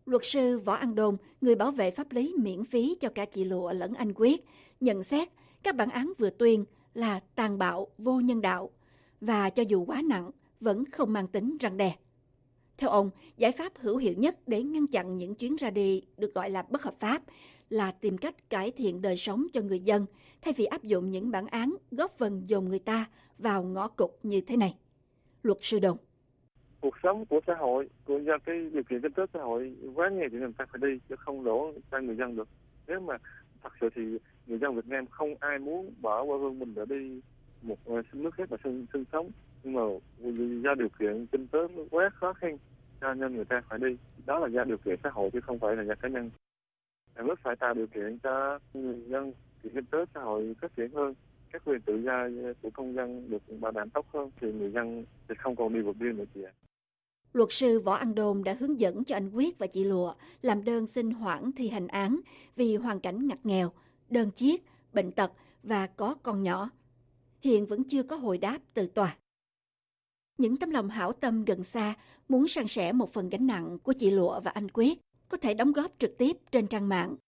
Luật sư Võ An Đôn, người bảo vệ pháp lý miễn phí cho cả chị Lụa lẫn anh Quyết, nhận xét các bản án vừa tuyên là tàn bạo, vô nhân đạo và cho dù quá nặng vẫn không mang tính răn đe. Theo ông, giải pháp hữu hiệu nhất để ngăn chặn những chuyến ra đi được gọi là bất hợp pháp là tìm cách cải thiện đời sống cho người dân thay vì áp dụng những bản án góp phần dồn người ta vào ngõ cụt như thế này. Luật sư Đôn: cuộc sống của xã hội, của do cái điều kiện kinh tế xã hội quá nghèo thì người ta phải đi, chứ không đổ cho người dân được. Nếu mà thật sự thì người dân Việt Nam không ai muốn bỏ quê hương mình để đi một nước khác mà sinh sống, nhưng mà do điều kiện kinh tế quá khó khăn cho nên người ta phải đi. Đó là do điều kiện xã hội chứ không phải là do cá nhân. Nhà nước phải tạo điều kiện cho người dân, thì kinh tế xã hội phát triển hơn, các quyền tự do của công dân được bảo đảm tốt hơn thì người dân sẽ không còn đi vượt biên nữa chị ạ. Luật sư Võ An Đôn đã hướng dẫn cho anh Quyết và chị Lụa làm đơn xin hoãn thi hành án vì hoàn cảnh ngặt nghèo, đơn chiếc, bệnh tật và có con nhỏ. Hiện vẫn chưa có hồi đáp từ tòa. Những tấm lòng hảo tâm gần xa muốn san sẻ một phần gánh nặng của chị Lụa và anh Quyết có thể đóng góp trực tiếp trên trang mạng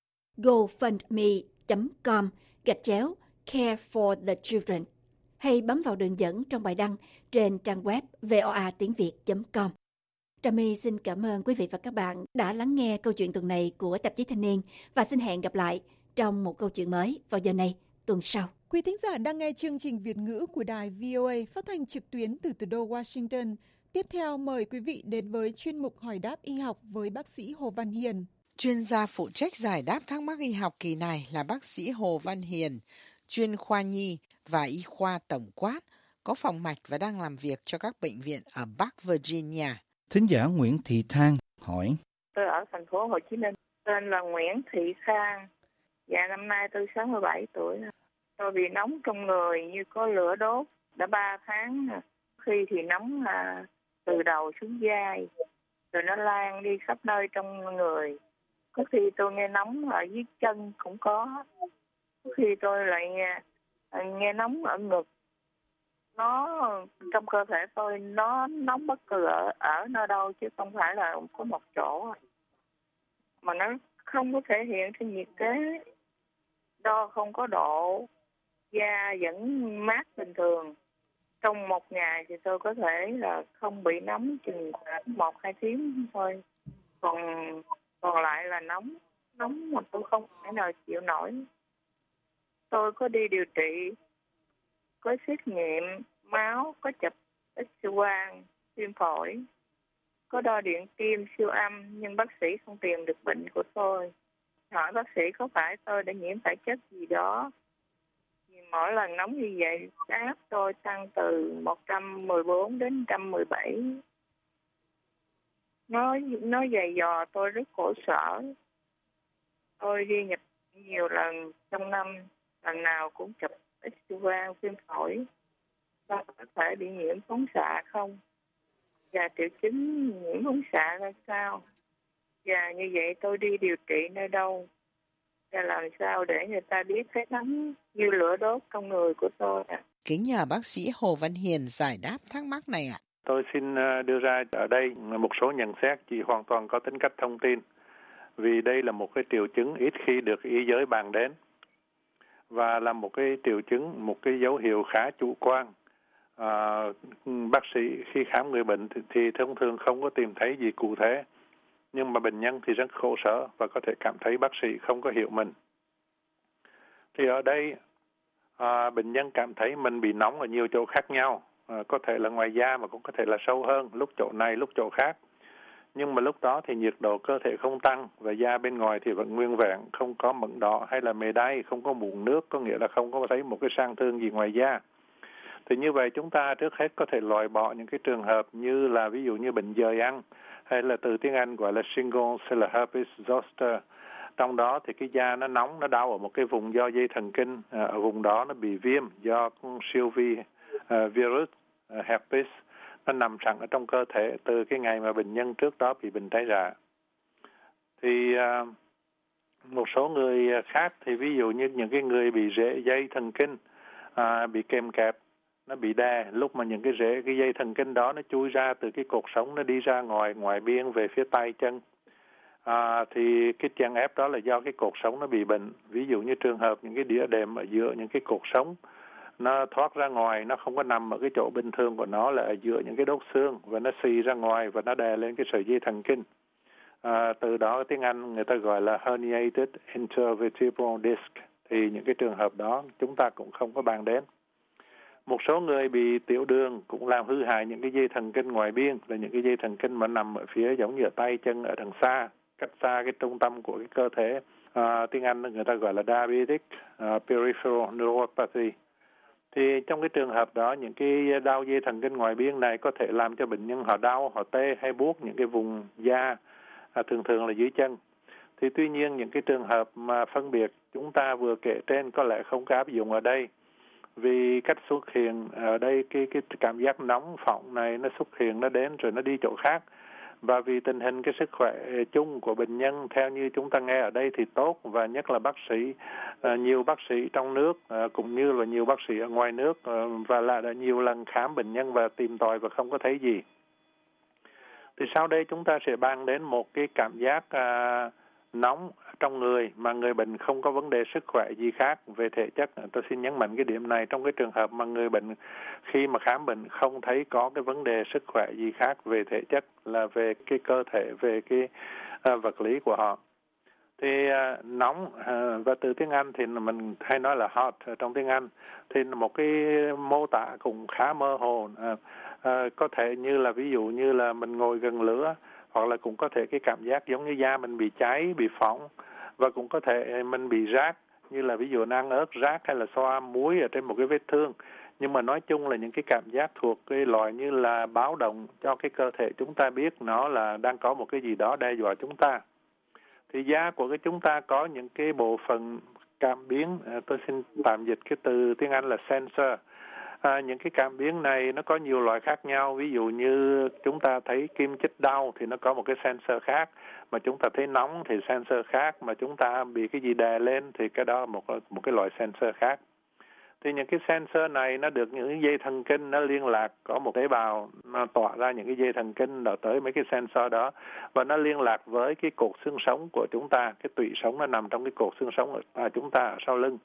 gofundme.com/care for the children hay bấm vào đường dẫn trong bài đăng trên trang web voa.tiếng.việt.com. Trà My xin cảm ơn quý vị và các bạn đã lắng nghe câu chuyện tuần này của tạp chí Thanh niên và xin hẹn gặp lại trong một câu chuyện mới vào giờ này tuần sau. Quý thính giả đang nghe chương trình Việt ngữ của đài VOA phát thanh trực tuyến từ thủ đô Washington. Tiếp theo mời quý vị đến với chuyên mục hỏi đáp y học với bác sĩ Hồ Văn Hiền. Chuyên gia phụ trách giải đáp thắc mắc y học kỳ này là bác sĩ Hồ Văn Hiền, chuyên khoa nhi và y khoa tổng quát, có phòng mạch và đang làm việc cho các bệnh viện ở Bắc Virginia. Thính giả Nguyễn Thị Thang hỏi: Tôi ở thành phố Hồ Chí Minh, tên là Nguyễn Thị Thang. Dạ, năm nay tôi 67 tuổi. Tôi bị nóng trong người như có lửa đốt đã 3 tháng. Khi thì nóng là từ đầu xuống vai, rồi nó lan đi khắp nơi trong người. Có khi tôi nghe nóng ở dưới chân cũng có. Có khi tôi lại nghe nóng ở ngực. Nó trong cơ thể tôi nó nóng bất cứ ở nơi đâu chứ không phải là có một chỗ, mà nó không có thể hiện trên nhiệt kế, đo không có độ, da vẫn mát bình thường. Trong một ngày thì tôi có thể là không bị nóng chừng khoảng 1-2 tiếng thôi, còn lại là nóng mà tôi không thể nào chịu nổi. Tôi có đi điều trị, có xét nghiệm máu, có chụp X-quang, tim phổi, có đo điện tim, siêu âm, nhưng bác sĩ không tìm được bệnh của tôi. Hỏi bác sĩ có phải tôi đã nhiễm phải chất gì đó. Vì mỗi lần nóng như vậy, áp tôi tăng từ 114 đến 117. Nó dày dò tôi rất khổ sở. Tôi đi nhập nhiều lần trong năm, lần nào cũng chụp X-quang, tim phổi. Có thể bị nhiễm phóng xạ không? Và triệu chứng nhiễm phóng xạ ra sao? Và như vậy tôi đi điều trị nơi đâu? Và làm sao để người ta biết cái nóng như lửa đốt trong người của tôi ạ? Kính nhờ bác sĩ Hồ Văn Hiền giải đáp thắc mắc này ạ. Tôi xin đưa ra ở đây một số nhận xét chỉ hoàn toàn có tính cách thông tin. Vì đây là một cái triệu chứng ít khi được y giới bàn đến. Và là một cái triệu chứng, một cái dấu hiệu khá chủ quan. Bác sĩ khi khám người bệnh thì thông thường không có tìm thấy gì cụ thể, nhưng mà bệnh nhân thì rất khổ sở và có thể cảm thấy bác sĩ không có hiểu mình. Thì ở đây bệnh nhân cảm thấy mình bị nóng ở nhiều chỗ khác nhau, có thể là ngoài da mà cũng có thể là sâu hơn, lúc chỗ này lúc chỗ khác. Nhưng mà lúc đó thì nhiệt độ cơ thể không tăng và da bên ngoài thì vẫn nguyên vẹn, không có mẩn đỏ hay là mề đay, không có mụn nước, có nghĩa là không có thấy một cái sang thương gì ngoài da. Thì như vậy chúng ta trước hết có thể loại bỏ những cái trường hợp như là ví dụ như bệnh dời ăn hay là từ tiếng Anh gọi là shingles hay là herpes zoster. Trong đó thì cái da nó nóng, nó đau ở một cái vùng do dây thần kinh, ở vùng đó nó bị viêm do siêu vi virus herpes. Nó nằm sẵn ở trong cơ thể từ cái ngày mà bệnh nhân trước đó bị bệnh trái rạ. Thì một số người khác thì ví dụ như những cái người bị rễ dây thần kinh, bị kèm kẹp, nó bị đè, lúc mà những cái dây thần kinh đó nó chui ra từ cái cột sống, nó đi ra ngoài biên về phía tay chân. thì cái chèn ép đó là do cái cột sống nó bị bệnh. Ví dụ như trường hợp những cái đĩa đệm ở giữa những cái cột sống nó thoát ra ngoài, nó không có nằm ở cái chỗ bình thường của nó, là ở giữa những cái đốt xương, và nó xì ra ngoài và nó đè lên cái sợi dây thần kinh. Từ đó tiếng Anh người ta gọi là herniated intervertebral disc. Thì những cái trường hợp đó chúng ta cũng không có bàn đến. Một số người bị tiểu đường cũng làm hư hại những cái dây thần kinh ngoại biên, là những cái dây thần kinh mà nằm ở phía giống như ở tay chân, ở đằng xa, cách xa cái trung tâm của cái cơ thể. Tiếng Anh người ta gọi là diabetic peripheral neuropathy. Thì trong cái trường hợp đó, những cái đau dây thần kinh ngoại biên này có thể làm cho bệnh nhân họ đau, họ tê hay buốt những cái vùng da, thường thường là dưới chân. Thì tuy nhiên những cái trường hợp mà phân biệt chúng ta vừa kể trên có lẽ không có áp dụng ở đây, vì cách xuất hiện ở đây cái cảm giác nóng phỏng này nó xuất hiện, nó đến rồi nó đi chỗ khác. Và vì tình hình cái sức khỏe chung của bệnh nhân theo như chúng ta nghe ở đây thì tốt, và nhất là bác sĩ, nhiều bác sĩ trong nước cũng như là nhiều bác sĩ ở ngoài nước, và là đã nhiều lần khám bệnh nhân và tìm tòi và không có thấy gì. Thì sau đây chúng ta sẽ bàn đến một cái cảm giác nóng trong người mà người bệnh không có vấn đề sức khỏe gì khác về thể chất. Tôi xin nhấn mạnh cái điểm này trong cái trường hợp mà người bệnh khi mà khám bệnh không thấy có cái vấn đề sức khỏe gì khác về thể chất, là về cái cơ thể, về cái vật lý của họ. Thì nóng, và từ tiếng Anh thì mình hay nói là hot trong tiếng Anh, thì một cái mô tả cũng khá mơ hồ. Có thể như là ví dụ như là mình ngồi gần lửa, hoặc là cũng có thể cái cảm giác giống như da mình bị cháy, bị phỏng, và cũng có thể mình bị rát, như là ví dụ ăn ớt rát hay là xoa muối ở trên một cái vết thương. Nhưng mà nói chung là những cái cảm giác thuộc cái loại như là báo động cho cái cơ thể chúng ta biết nó là đang có một cái gì đó đe dọa chúng ta. Thì da của cái chúng ta có những cái bộ phận cảm biến, tôi xin tạm dịch cái từ tiếng Anh là sensor. Những cái cảm biến này nó có nhiều loại khác nhau. Ví dụ như chúng ta thấy kim chích đau thì nó có một cái sensor khác, mà chúng ta thấy nóng thì sensor khác, mà chúng ta bị cái gì đè lên thì cái đó một cái loại sensor khác. Thì những cái sensor này nó được những dây thần kinh nó liên lạc, có một tế bào nó tỏa ra những cái dây thần kinh đó tới mấy cái sensor đó, và nó liên lạc với cái cột xương sống của chúng ta. Cái tủy sống nó nằm trong cái cột xương sống ở chúng ta ở sau lưng.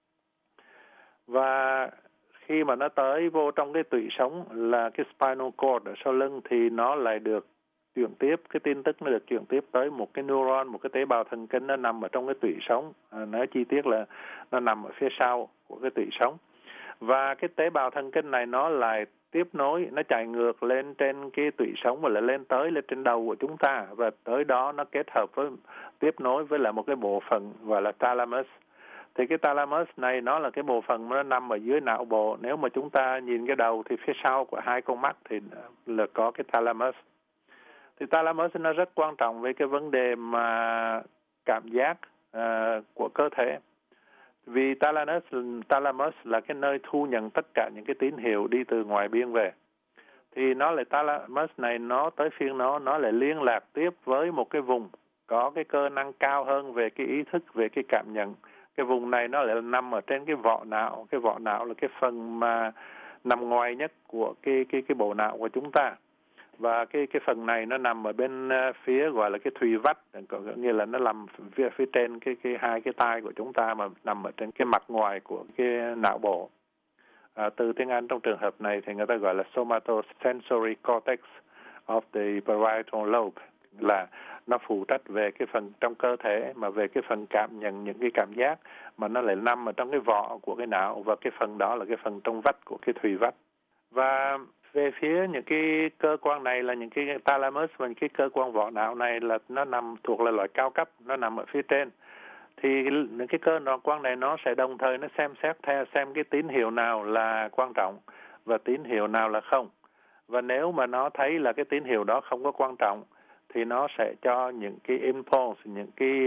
Và khi mà nó tới vô trong cái tủy sống là cái spinal cord ở sau lưng, thì nó lại được chuyển tiếp, cái tin tức nó được chuyển tiếp tới một cái neuron, một cái tế bào thần kinh nó nằm ở trong cái tủy sống. Nói chi tiết là nó nằm ở phía sau của cái tủy sống. Và cái tế bào thần kinh này nó lại tiếp nối, nó chạy ngược lên trên cái tủy sống và lại lên trên đầu của chúng ta, và tới đó nó kết hợp với, tiếp nối với lại một cái bộ phận gọi là thalamus. Thì cái thalamus này nó là cái bộ phận nó nằm ở dưới não bộ. Nếu mà chúng ta nhìn cái đầu thì phía sau của hai con mắt thì là có cái thalamus. Thì thalamus nó rất quan trọng về cái vấn đề mà cảm giác của cơ thể. Vì thalamus là cái nơi thu nhận tất cả những cái tín hiệu đi từ ngoại biên về. Thì nó lại thalamus này nó tới phiên nó lại liên lạc tiếp với một cái vùng có cái cơ năng cao hơn về cái ý thức, về cái cảm nhận. Cái vùng này nó lại nằm ở trên cái vỏ não. Cái vỏ não là cái phần mà nằm ngoài nhất của cái bộ não của chúng ta. Và cái phần này nó nằm ở bên phía gọi là cái thùy vách, có nghĩa là nó nằm phía trên cái hai cái tai của chúng ta, mà nằm ở trên cái mặt ngoài của cái não bộ. Từ tiếng Anh trong trường hợp này thì người ta gọi là somatosensory cortex of the parietal lobe, là nó phụ trách về cái phần trong cơ thể, mà về cái phần cảm nhận những cái cảm giác mà nó lại nằm ở trong cái vỏ của cái não, và cái phần đó là cái phần trong vách của cái thùy vách. Và về phía những cái cơ quan này là những cái thalamus, và những cái cơ quan vỏ não này là nó nằm thuộc là loại cao cấp, nó nằm ở phía trên. Thì những cái cơ quan này nó sẽ đồng thời nó xem xét theo xem cái tín hiệu nào là quan trọng và tín hiệu nào là không. Và nếu mà nó thấy là cái tín hiệu đó không có quan trọng thì nó sẽ cho những cái impulse, những cái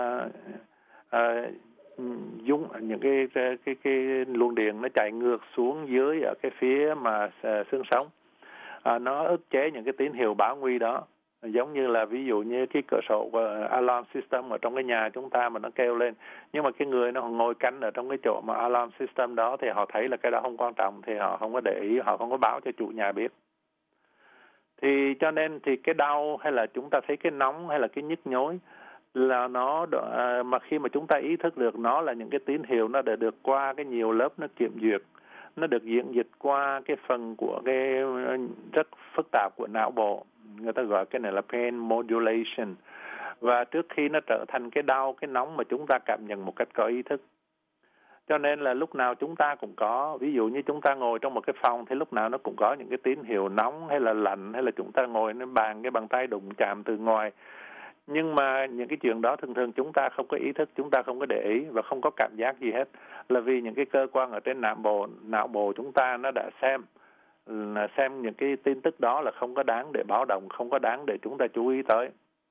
những cái luồng điện nó chạy ngược xuống dưới ở cái phía mà xương sống. Nó ức chế những cái tín hiệu báo nguy đó. Giống như là ví dụ như cái cửa sổ alarm system ở trong cái nhà chúng ta mà nó kêu lên, nhưng mà cái người nó ngồi canh ở trong cái chỗ mà alarm system đó thì họ thấy là cái đó không quan trọng thì họ không có để ý, họ không có báo cho chủ nhà biết. Thì cho nên thì cái đau hay là chúng ta thấy cái nóng hay là cái nhức nhối là nó mà khi mà chúng ta ý thức được nó là những cái tín hiệu nó đã được qua cái nhiều lớp nó kiểm duyệt, nó được diễn dịch qua cái phần của cái rất phức tạp của não bộ, người ta gọi cái này là pain modulation, và trước khi nó trở thành cái đau cái nóng mà chúng ta cảm nhận một cách có ý thức. Cho nên là lúc nào chúng ta cũng có, ví dụ như chúng ta ngồi trong một cái phòng thì lúc nào nó cũng có những cái tín hiệu nóng hay là lạnh, hay là chúng ta ngồi lên bàn cái bàn tay đụng chạm từ ngoài. Nhưng mà những cái chuyện đó thường thường chúng ta không có ý thức, chúng ta không có để ý và không có cảm giác gì hết, là vì những cái cơ quan ở trên não bộ chúng ta nó đã xem những cái tin tức đó là không có đáng để báo động, không có đáng để chúng ta chú ý tới.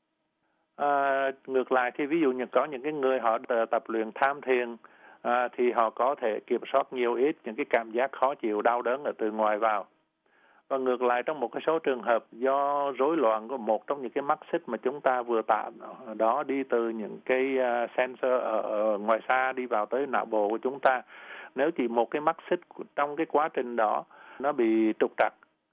Ngược lại thì ví dụ như có những cái người họ tập luyện tham thiền, thì họ có thể kiểm soát nhiều ít những cái cảm giác khó chịu, đau đớn ở từ ngoài vào. Và ngược lại trong một cái số trường hợp do rối loạn của một trong những cái mắt xích mà chúng ta vừa tả đó, đi từ những cái sensor ở ngoài xa đi vào tới não bộ của chúng ta, nếu chỉ một cái mắt xích trong cái quá trình đó nó bị trục trặc,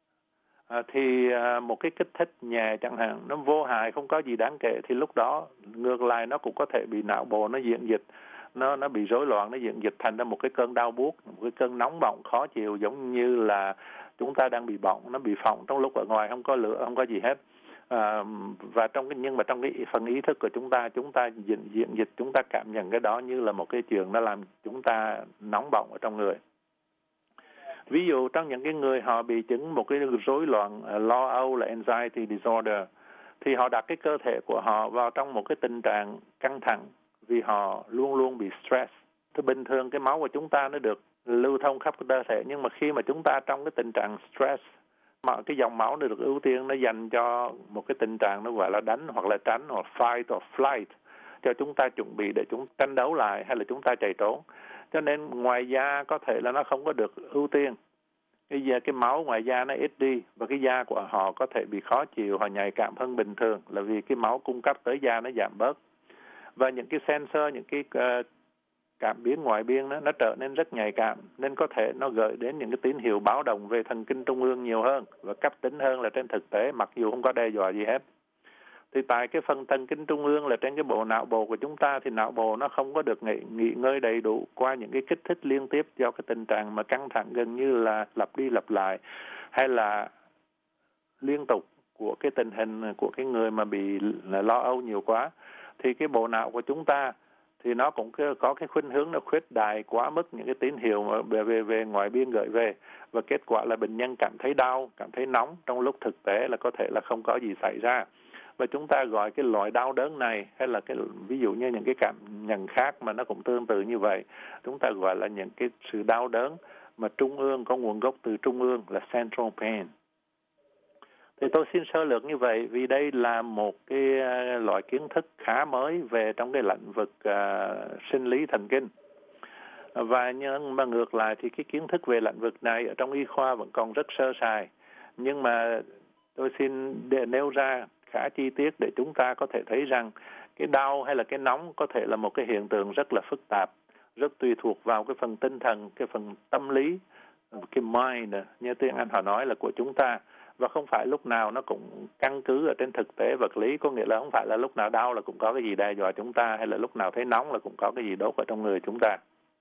thì một cái kích thích nhẹ chẳng hạn, nó vô hại không có gì đáng kể, thì lúc đó ngược lại nó cũng có thể bị não bộ nó diễn dịch, nó bị rối loạn, nó diễn dịch thành ra một cái cơn đau buốt, một cái cơn nóng bỏng khó chịu, giống như là chúng ta đang bị bỏng, nó bị phỏng trong lúc ở ngoài không có lửa, không có gì hết. Và nhưng mà trong cái phần ý thức của chúng ta diễn dịch, chúng ta cảm nhận cái đó như là một cái chuyện nó làm chúng ta nóng bỏng ở trong người. Ví dụ trong những cái người họ bị chứng một cái rối loạn lo âu là anxiety disorder, thì họ đặt cái cơ thể của họ vào trong một cái tình trạng căng thẳng vì họ luôn luôn bị stress. Thì bình thường cái máu của chúng ta nó được lưu thông khắp cơ thể, nhưng mà khi mà chúng ta trong cái tình trạng stress, mà cái dòng máu nó được ưu tiên nó dành cho một cái tình trạng nó gọi là đánh hoặc là tránh, hoặc fight or flight, cho chúng ta chuẩn bị để chúng tranh đấu lại hay là chúng ta chạy trốn. Cho nên ngoài da có thể là nó không có được ưu tiên, cái máu ngoài da nó ít đi, và cái da của họ có thể bị khó chịu, họ nhạy cảm hơn bình thường là vì cái máu cung cấp tới da nó giảm bớt. Và những cái sensor, những cái cảm biến ngoại biên đó, nó trở nên rất nhạy cảm, nên có thể nó gợi đến những cái tín hiệu báo động về thần kinh trung ương nhiều hơn và cấp tính hơn là trên thực tế, mặc dù không có đe dọa gì hết. Thì tại cái phần thần kinh trung ương là trên cái bộ não bộ của chúng ta, thì não bộ nó không có được nghỉ ngơi đầy đủ qua những cái kích thích liên tiếp do cái tình trạng mà căng thẳng gần như là lặp đi lặp lại hay là liên tục của cái tình hình của cái người mà bị lo âu nhiều quá. Thì cái bộ não của chúng ta thì nó cũng có cái khuynh hướng nó khuyết đại quá mức những cái tín hiệu về ngoại biên gửi về, và kết quả là bệnh nhân cảm thấy đau, cảm thấy nóng trong lúc thực tế là có thể là không có gì xảy ra. Và chúng ta gọi cái loại đau đớn này, hay là cái ví dụ như những cái cảm nhận khác mà nó cũng tương tự như vậy, chúng ta gọi là những cái sự đau đớn mà trung ương, có nguồn gốc từ trung ương, là central pain. Thì tôi xin sơ lược như vậy vì đây là một cái loại kiến thức khá mới về trong cái lĩnh vực sinh lý thần kinh. Và nhưng mà ngược lại thì cái kiến thức về lĩnh vực này ở trong y khoa vẫn còn rất sơ sài. Nhưng mà tôi xin nêu ra khá chi tiết để chúng ta có thể thấy rằng cái đau hay là cái nóng có thể là một cái hiện tượng rất là phức tạp, rất tùy thuộc vào cái phần tinh thần, cái phần tâm lý, cái mind, như tiếng Anh họ nói là của chúng ta. Và không phải lúc nào nó cũng căn cứ ở trên thực tế vật lý, có nghĩa là không phải là lúc nào đau là cũng có cái gì đe dọa chúng ta, hay là lúc nào thấy nóng là cũng có cái gì đốt ở trong người chúng ta.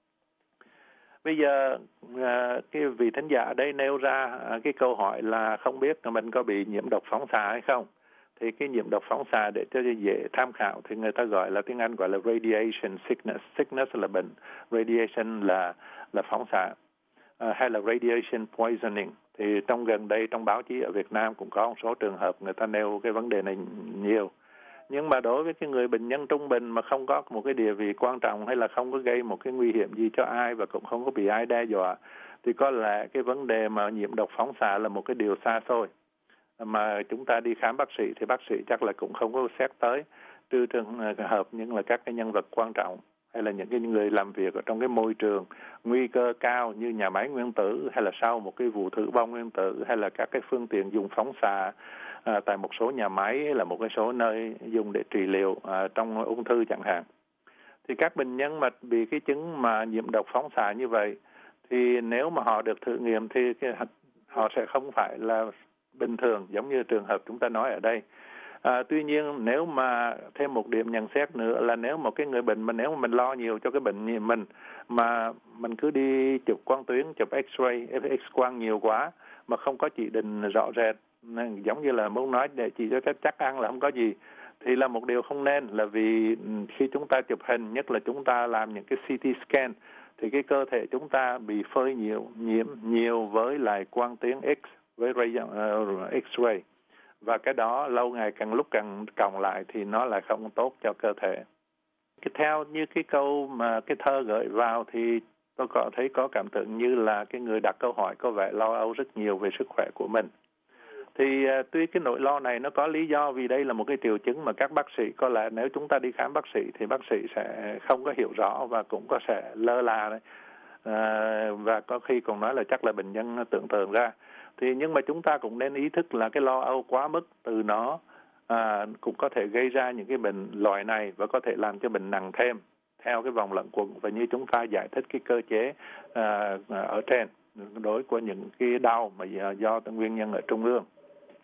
Bây giờ cái vị thính giả ở đây nêu ra cái câu hỏi là không biết mình có bị nhiễm độc phóng xạ hay không. Thì cái nhiễm độc phóng xạ để cho dễ tham khảo thì người ta gọi là, tiếng Anh gọi là radiation sickness. Sickness là bệnh, radiation là phóng xạ, hay là radiation poisoning. Thì trong gần đây trong báo chí ở Việt Nam cũng có một số trường hợp người ta nêu cái vấn đề này nhiều. Nhưng mà đối với cái người bệnh nhân trung bình mà không có một cái địa vị quan trọng, hay là không có gây một cái nguy hiểm gì cho ai và cũng không có bị ai đe dọa, thì có lẽ cái vấn đề mà nhiễm độc phóng xạ là một cái điều xa xôi. Mà chúng ta đi khám bác sĩ thì bác sĩ chắc là cũng không có xét tới, trừ trường hợp những là các cái nhân vật quan trọng hay là những cái người làm việc ở trong cái môi trường nguy cơ cao như nhà máy nguyên tử, hay là sau một cái vụ thử bom nguyên tử, hay là các cái phương tiện dùng phóng xạ tại một số nhà máy, hay là một cái số nơi dùng để trị liệu trong ung thư chẳng hạn. Thì các bệnh nhân mà bị cái chứng mà nhiễm độc phóng xạ như vậy, thì nếu mà họ được thử nghiệm thì họ sẽ không phải là bình thường giống như trường hợp chúng ta nói ở đây. Tuy nhiên nếu mà thêm một điểm nhận xét nữa là nếu một cái người bệnh mà nếu mà mình lo nhiều cho cái bệnh mình mà mình cứ đi chụp quang tuyến, chụp X-ray, X-quang nhiều quá mà không có chỉ định rõ rệt, giống như là muốn nói để chỉ cho chắc ăn là không có gì, thì là một điều không nên, là vì khi chúng ta chụp hình, nhất là chúng ta làm những cái CT scan, thì cái cơ thể chúng ta bị phơi nhiễm nhiều với lại quang tuyến X với X-ray, và cái đó lâu ngày càng lúc càng cộng lại thì nó lại không tốt cho cơ thể. Theo như cái câu mà cái thơ gửi vào thì tôi thấy có cảm tưởng như là cái người đặt câu hỏi có vẻ lo âu rất nhiều về sức khỏe của mình. Thì tuy cái nỗi lo này nó có lý do, vì đây là một cái triệu chứng mà các bác sĩ có lẽ nếu chúng ta đi khám bác sĩ thì bác sĩ sẽ không có hiểu rõ và cũng có sẽ lơ là đấy. Và có khi còn nói là chắc là bệnh nhân tưởng tượng ra. Thì nhưng mà chúng ta cũng nên ý thức là cái lo âu quá mức từ nó cũng có thể gây ra những cái bệnh loại này và có thể làm cho bệnh nặng thêm theo cái vòng lẩn quẩn, và như chúng ta giải thích cái cơ chế ở trên đối với những cái đau mà do nguyên nhân ở trung ương.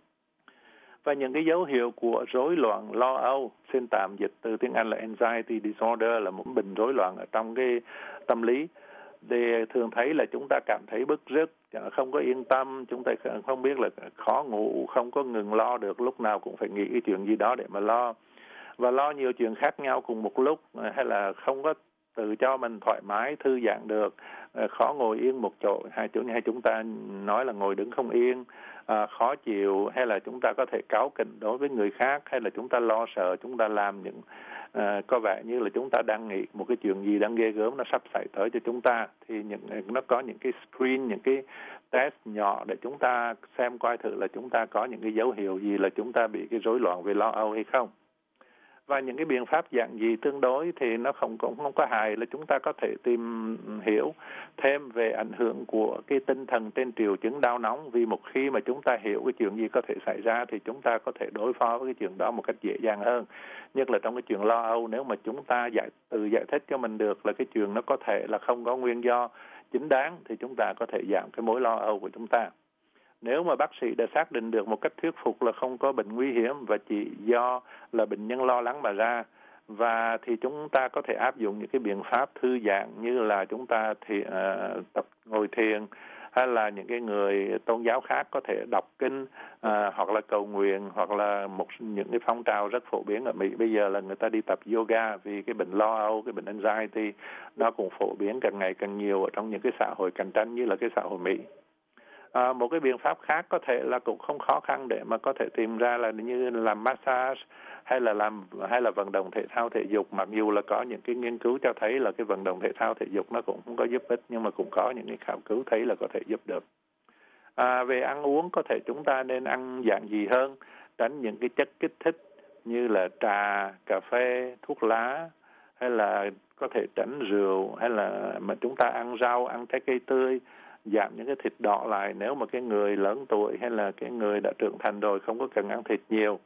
Và những cái dấu hiệu của rối loạn lo âu, xin tạm dịch từ tiếng Anh là anxiety disorder, là một bệnh rối loạn ở trong cái tâm lý. Thì thường thấy là chúng ta cảm thấy bứt rứt, không có yên tâm, chúng ta không biết là khó ngủ, không có ngừng lo được, lúc nào cũng phải nghĩ cái chuyện gì đó để mà lo. Và lo nhiều chuyện khác nhau cùng một lúc, hay là không có tự cho mình thoải mái, thư giãn được, khó ngồi yên một chỗ, hay chúng ta nói là ngồi đứng không yên, khó chịu, hay là chúng ta có thể cáu kỉnh đối với người khác, hay là chúng ta lo sợ, chúng ta làm những có vẻ như là chúng ta đang nghĩ một cái chuyện gì đang ghê gớm nó sắp xảy tới cho chúng ta. Thì nó có những cái screen, những cái test nhỏ để chúng ta xem coi thử là chúng ta có những cái dấu hiệu gì là chúng ta bị cái rối loạn về lo âu hay không. Và những cái biện pháp dạng gì tương đối thì nó cũng không có hại, là chúng ta có thể tìm hiểu thêm về ảnh hưởng của cái tinh thần trên triệu chứng đau nóng. Vì một khi mà chúng ta hiểu cái chuyện gì có thể xảy ra thì chúng ta có thể đối phó với cái chuyện đó một cách dễ dàng hơn. Nhất là trong cái chuyện lo âu, nếu mà chúng ta tự giải thích cho mình được là cái chuyện nó có thể là không có nguyên do chính đáng thì chúng ta có thể giảm cái mối lo âu của chúng ta. Nếu mà bác sĩ đã xác định được một cách thuyết phục là không có bệnh nguy hiểm và chỉ do là bệnh nhân lo lắng mà ra, và thì chúng ta có thể áp dụng những cái biện pháp thư giãn như là chúng ta tập ngồi thiền, hay là những cái người tôn giáo khác có thể đọc kinh hoặc là cầu nguyện, hoặc là những cái phong trào rất phổ biến ở Mỹ bây giờ là người ta đi tập yoga, vì cái bệnh lo âu, cái bệnh anxiety nó cũng phổ biến càng ngày càng nhiều ở trong những cái xã hội cạnh tranh như là cái xã hội Mỹ. Một cái biện pháp khác có thể là cũng không khó khăn để mà có thể tìm ra là như làm massage hay là vận động thể thao thể dục, mặc dù là có những cái nghiên cứu cho thấy là cái vận động thể thao thể dục nó cũng không có giúp ích, nhưng mà cũng có những cái khảo cứu thấy là có thể giúp được. Về ăn uống có thể chúng ta nên ăn dạng gì hơn, tránh những cái chất kích thích như là trà, cà phê, thuốc lá, hay là có thể tránh rượu, hay là mà chúng ta ăn rau, ăn trái cây tươi, giảm những cái thịt đỏ lại nếu mà cái người lớn tuổi hay là cái người đã trưởng thành rồi không có cần ăn thịt nhiều.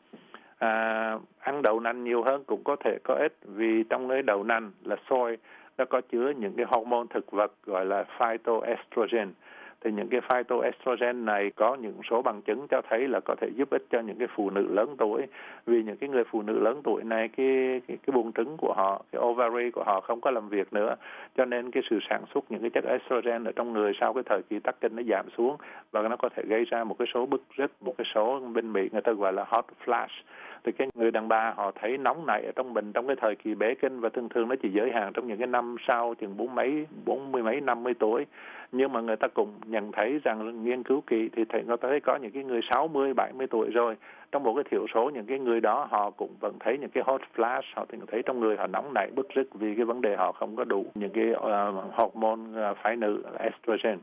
Ăn đậu nành nhiều hơn cũng có thể có ích, vì trong cái đậu nành là soy nó có chứa những cái hormone thực vật gọi là phytoestrogen. Thì những cái phytoestrogen này có những số bằng chứng cho thấy là có thể giúp ích cho những cái phụ nữ lớn tuổi, vì những cái người phụ nữ lớn tuổi này cái buồng trứng của họ, cái ovary của họ không có làm việc nữa, cho nên cái sự sản xuất những cái chất estrogen ở trong người sau cái thời kỳ tắc kinh nó giảm xuống, và nó có thể gây ra một cái số bứt rứt, một cái số bên Mỹ người ta gọi là hot flash. Thì cái người đàn bà họ thấy nóng nảy ở trong mình trong cái thời kỳ bế kinh, và thường nó chỉ giới hạn trong những cái năm sau chừng 40 mấy 50 tuổi. Nhưng mà người ta cũng nhận thấy rằng nghiên cứu kỹ thì người ta thấy có những cái người 60, 70 tuổi rồi, trong một cái thiểu số những cái người đó họ cũng vẫn thấy những cái hot flash, họ thấy trong người họ nóng nảy bứt rứt vì cái vấn đề họ không có đủ những cái hormone phái nữ estrogen.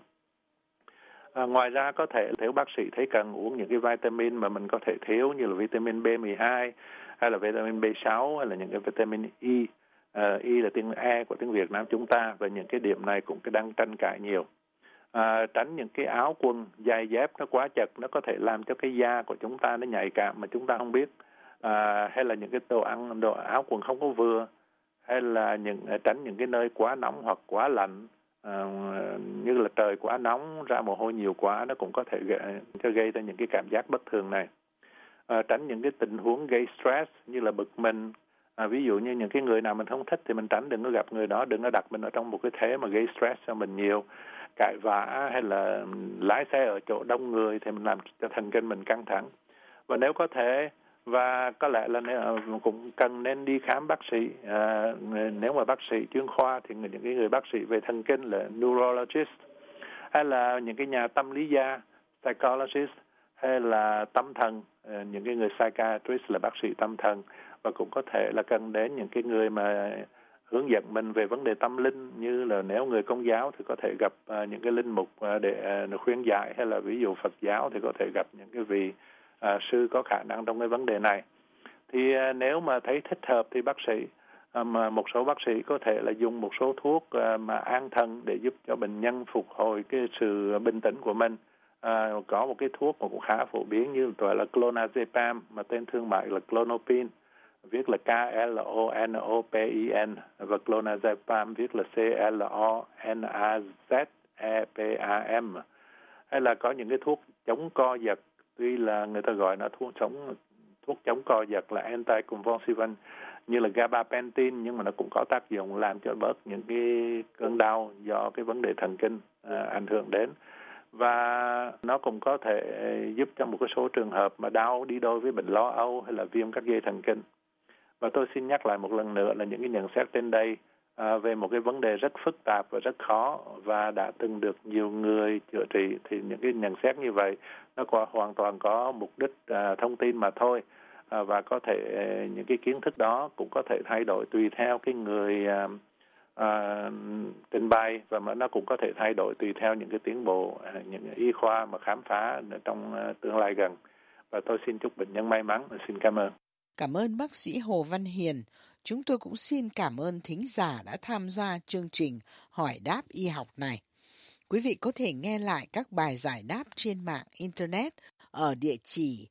Ngoài ra có thể nếu bác sĩ thấy cần uống những cái vitamin mà mình có thể thiếu như là vitamin B12 hay là vitamin B6 hay là những cái vitamin E. E là tiếng E của tiếng Việt Nam chúng ta, và những cái điểm này cũng đang tranh cãi nhiều. Tránh những cái áo quần giày dép nó quá chật, nó có thể làm cho cái da của chúng ta nó nhạy cảm mà chúng ta không biết. Hay là những cái áo quần không có vừa, hay là tránh những cái nơi quá nóng hoặc quá lạnh, như là trời quá nóng, ra mồ hôi nhiều quá, nó cũng có thể gây ra những cái cảm giác bất thường này. Tránh những cái tình huống gây stress như là bực mình. Ví dụ như những cái người nào mình không thích thì mình tránh, đừng có gặp người đó, đừng có đặt mình ở trong một cái thế mà gây stress cho mình nhiều. Cãi vã hay là lái xe ở chỗ đông người thì mình làm cho thần kinh mình căng thẳng. Và nếu có thể, và có lẽ là cũng cần nên đi khám bác sĩ. Nếu mà bác sĩ chuyên khoa thì những cái người bác sĩ về thần kinh là neurologist, hay là những cái nhà tâm lý gia, psychologist, hay là tâm thần, những cái người psychiatrist là bác sĩ tâm thần. Và cũng có thể là cần đến những cái người mà hướng dẫn mình về vấn đề tâm linh, như là nếu người Công giáo thì có thể gặp những cái linh mục để khuyên giải, hay là ví dụ Phật giáo thì có thể gặp những cái vị sư có khả năng trong cái vấn đề này. Thì nếu mà thấy thích hợp thì bác sĩ, mà một số bác sĩ có thể là dùng một số thuốc mà an thần để giúp cho bệnh nhân phục hồi cái sự bình tĩnh của mình. Có một cái thuốc mà cũng khá phổ biến như gọi là clonazepam, mà tên thương mại là Klonopin, viết là Klonopin, và clonazepam viết là Clonazepam. Hay là có những cái thuốc chống co giật, tuy là người ta gọi nó thuốc chống co giật là anticonvulsivant, như là gabapentin, nhưng mà nó cũng có tác dụng làm cho bớt những cái cơn đau do cái vấn đề thần kinh ảnh hưởng đến. Và nó cũng có thể giúp cho một cái số trường hợp mà đau đi đôi với bệnh lo âu hay là viêm các dây thần kinh. Và tôi xin nhắc lại một lần nữa là những cái nhận xét trên đây về một cái vấn đề rất phức tạp và rất khó và đã từng được nhiều người chữa trị, thì những cái nhận xét như vậy nó hoàn toàn có mục đích thông tin mà thôi. Và có thể những cái kiến thức đó cũng có thể thay đổi tùy theo cái người trình bày, và nó cũng có thể thay đổi tùy theo những cái tiến bộ, những y khoa mà khám phá trong tương lai gần. Và tôi xin chúc bệnh nhân may mắn và xin cảm ơn. Cảm ơn bác sĩ Hồ Văn Hiền. Chúng tôi cũng xin cảm ơn thính giả đã tham gia chương trình Hỏi đáp y học này. Quý vị có thể nghe lại các bài giải đáp trên mạng Internet ở địa chỉ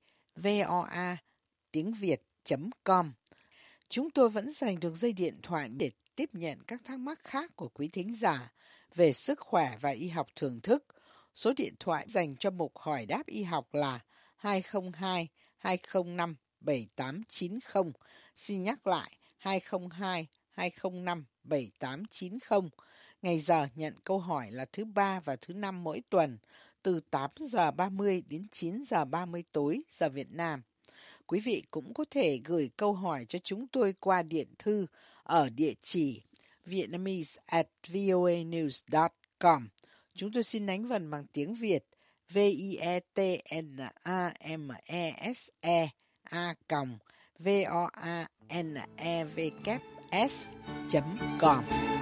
voa.tiếng.việt.com. Chúng tôi vẫn dành được dây điện thoại để tiếp nhận các thắc mắc khác của quý thính giả về sức khỏe và y học thưởng thức. Số điện thoại dành cho mục Hỏi đáp y học là 202 205 7890. Xin nhắc lại 202 205 7890. Ngày giờ nhận câu hỏi là thứ Ba và thứ Năm mỗi tuần, từ 8 giờ 30 đến 9 giờ 30 tối giờ Việt Nam. Quý vị cũng có thể gửi câu hỏi cho chúng tôi qua điện thư ở địa chỉ vietnamese@voanews.com. Chúng tôi xin đánh vần bằng tiếng Việt vietnamese@voanevs.com.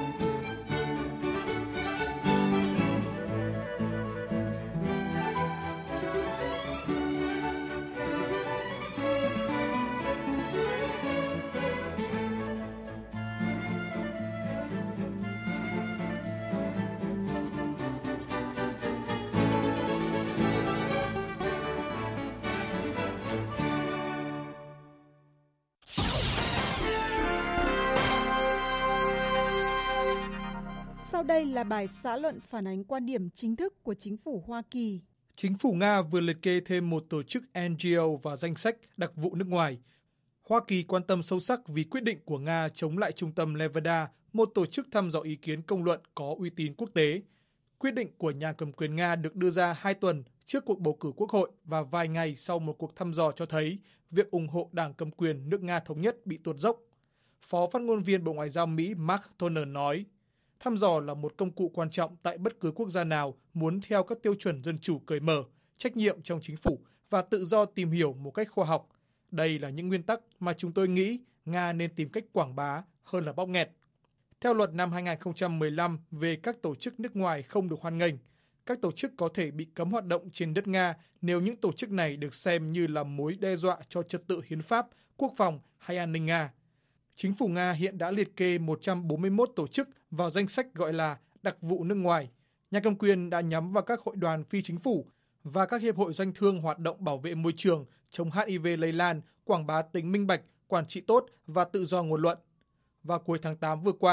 Sau đây là bài xã luận phản ánh quan điểm chính thức của chính phủ Hoa Kỳ. Chính phủ Nga vừa liệt kê thêm một tổ chức NGO vào danh sách đặc vụ nước ngoài. Hoa Kỳ quan tâm sâu sắc vì quyết định của Nga chống lại trung tâm Levada, một tổ chức thăm dò ý kiến công luận có uy tín quốc tế. Quyết định của nhà cầm quyền Nga được đưa ra 2 tuần trước cuộc bầu cử quốc hội và vài ngày sau một cuộc thăm dò cho thấy việc ủng hộ đảng cầm quyền nước Nga thống nhất bị tuột dốc. Phó phát ngôn viên Bộ Ngoại giao Mỹ Mark Toner nói, thăm dò là một công cụ quan trọng tại bất cứ quốc gia nào muốn theo các tiêu chuẩn dân chủ cởi mở, trách nhiệm trong chính phủ và tự do tìm hiểu một cách khoa học. Đây là những nguyên tắc mà chúng tôi nghĩ Nga nên tìm cách quảng bá hơn là bóp nghẹt. Theo luật năm 2015 về các tổ chức nước ngoài không được hoan nghênh, các tổ chức có thể bị cấm hoạt động trên đất Nga nếu những tổ chức này được xem như là mối đe dọa cho trật tự hiến pháp, quốc phòng hay an ninh Nga. Chính phủ Nga hiện đã liệt kê 141 tổ chức vào danh sách gọi là đặc vụ nước ngoài. Nhà cầm quyền đã nhắm vào các hội đoàn phi chính phủ và các hiệp hội doanh thương hoạt động bảo vệ môi trường, chống HIV lây lan, quảng bá tính minh bạch, quản trị tốt và tự do ngôn luận. Vào cuối tháng 8 vừa qua,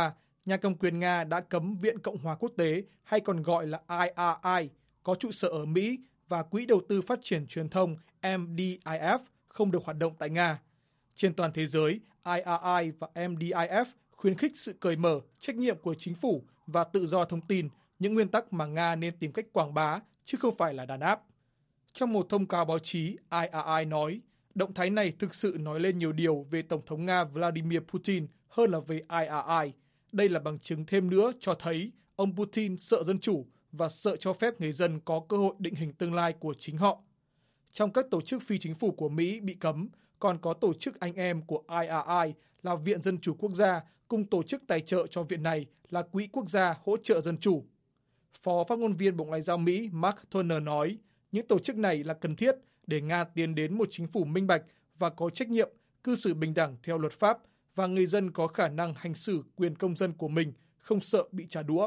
nhà cầm quyền Nga đã cấm Viện Cộng hòa Quốc tế, hay còn gọi là IRI, có trụ sở ở Mỹ, và Quỹ đầu tư phát triển truyền thông MDIF không được hoạt động tại Nga. Trên toàn thế giới, IRI và MDIF khuyến khích sự cởi mở, trách nhiệm của chính phủ và tự do thông tin, những nguyên tắc mà Nga nên tìm cách quảng bá, chứ không phải là đàn áp. Trong một thông cáo báo chí, IRI nói, động thái này thực sự nói lên nhiều điều về Tổng thống Nga Vladimir Putin hơn là về IRI. Đây là bằng chứng thêm nữa cho thấy ông Putin sợ dân chủ và sợ cho phép người dân có cơ hội định hình tương lai của chính họ. Trong các tổ chức phi chính phủ của Mỹ bị cấm, còn có tổ chức anh em của IRI là Viện Dân chủ Quốc gia, cùng tổ chức tài trợ cho viện này là Quỹ Quốc gia hỗ trợ dân chủ. Phó phát ngôn viên Bộ Ngoại giao Mỹ Mark Toner nói, những tổ chức này là cần thiết để Nga tiến đến một chính phủ minh bạch và có trách nhiệm, cư xử bình đẳng theo luật pháp, và người dân có khả năng hành xử quyền công dân của mình, không sợ bị trả đũa.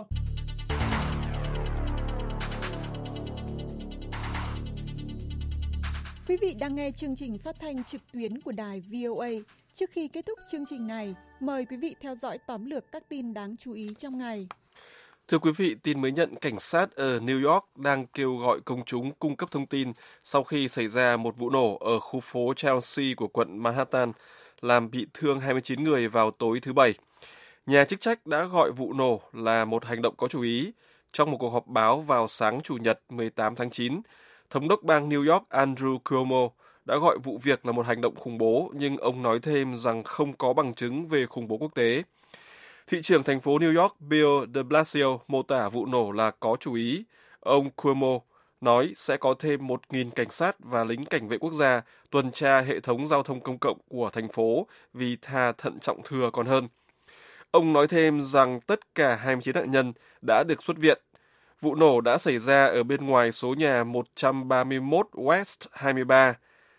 Quý vị đang nghe chương trình phát thanh trực tuyến của đài VOA. Trước khi kết thúc chương trình này, mời quý vị theo dõi tóm lược các tin đáng chú ý trong ngày. Thưa quý vị, tin mới nhận cảnh sát ở New York đang kêu gọi công chúng cung cấp thông tin sau khi xảy ra một vụ nổ ở khu phố Chelsea của quận Manhattan, làm bị thương 29 người vào tối thứ Bảy. Nhà chức trách đã gọi vụ nổ là một hành động có chủ ý. Trong một cuộc họp báo vào sáng Chủ nhật 18 tháng 9, Thống đốc bang New York Andrew Cuomo đã gọi vụ việc là một hành động khủng bố, nhưng ông nói thêm rằng không có bằng chứng về khủng bố quốc tế. Thị trưởng thành phố New York Bill de Blasio mô tả vụ nổ là có chủ ý. Ông Cuomo nói sẽ có thêm 1.000 cảnh sát và lính cảnh vệ quốc gia tuần tra hệ thống giao thông công cộng của thành phố vì thà thận trọng thừa còn hơn. Ông nói thêm rằng tất cả 29 nạn nhân đã được xuất viện. Vụ nổ đã xảy ra ở bên ngoài số nhà 131 West 23,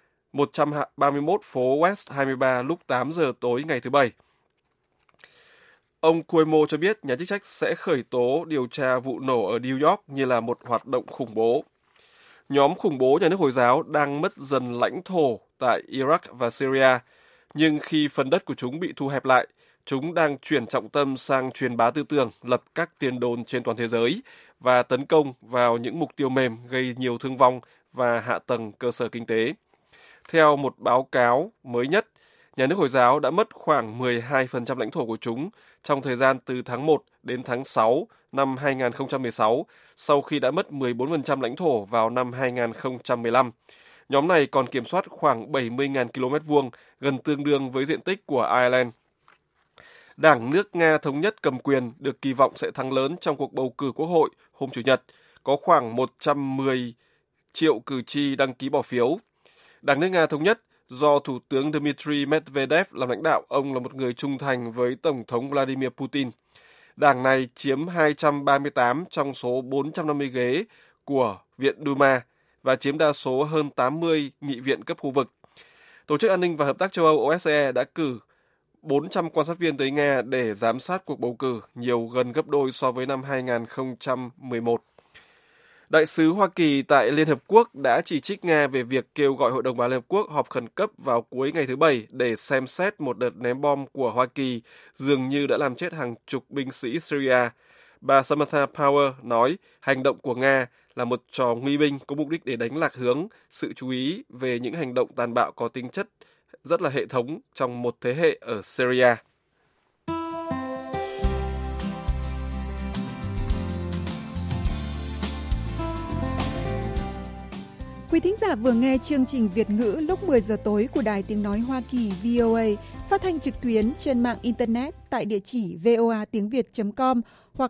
131 phố West 23 lúc 8 giờ tối ngày thứ Bảy. Ông Cuomo cho biết nhà chức trách sẽ khởi tố điều tra vụ nổ ở New York như là một hoạt động khủng bố. Nhóm khủng bố nhà nước Hồi giáo đang mất dần lãnh thổ tại Iraq và Syria, nhưng khi phần đất của chúng bị thu hẹp lại, chúng đang chuyển trọng tâm sang truyền bá tư tưởng, lập các tiền đồn trên toàn thế giới và tấn công vào những mục tiêu mềm gây nhiều thương vong và hạ tầng cơ sở kinh tế. Theo một báo cáo mới nhất, nhà nước Hồi giáo đã mất khoảng 12% lãnh thổ của chúng trong thời gian từ tháng 1 đến tháng 6 năm 2016, sau khi đã mất 14% lãnh thổ vào năm 2015. Nhóm này còn kiểm soát khoảng 70.000 km vuông, gần tương đương với diện tích của Ireland. Đảng nước Nga Thống nhất cầm quyền được kỳ vọng sẽ thắng lớn trong cuộc bầu cử quốc hội hôm Chủ nhật, có khoảng 110 triệu cử tri đăng ký bỏ phiếu. Đảng nước Nga Thống nhất do Thủ tướng Dmitry Medvedev làm lãnh đạo, ông là một người trung thành với Tổng thống Vladimir Putin. Đảng này chiếm 238 trong số 450 ghế của Viện Duma và chiếm đa số hơn 80 nghị viện cấp khu vực. Tổ chức An ninh và Hợp tác châu Âu OSCE đã cử 400 quan sát viên tới Nga để giám sát cuộc bầu cử, nhiều gần gấp đôi so với năm 2011. Đại sứ Hoa Kỳ tại Liên Hợp Quốc đã chỉ trích Nga về việc kêu gọi Hội đồng Bảo an Liên Hợp Quốc họp khẩn cấp vào cuối ngày thứ Bảy để xem xét một đợt ném bom của Hoa Kỳ dường như đã làm chết hàng chục binh sĩ Syria. Bà Samantha Power nói hành động của Nga là một trò nguy binh có mục đích để đánh lạc hướng sự chú ý về những hành động tàn bạo có tính chất rất là hệ thống trong một thế hệ ở Syria. Quý thính giả vừa nghe chương trình Việt ngữ lúc 10 giờ tối của Đài Tiếng Nói Hoa Kỳ VOA, phát thanh trực tuyến trên mạng Internet tại địa chỉ voatiengviet.com hoặc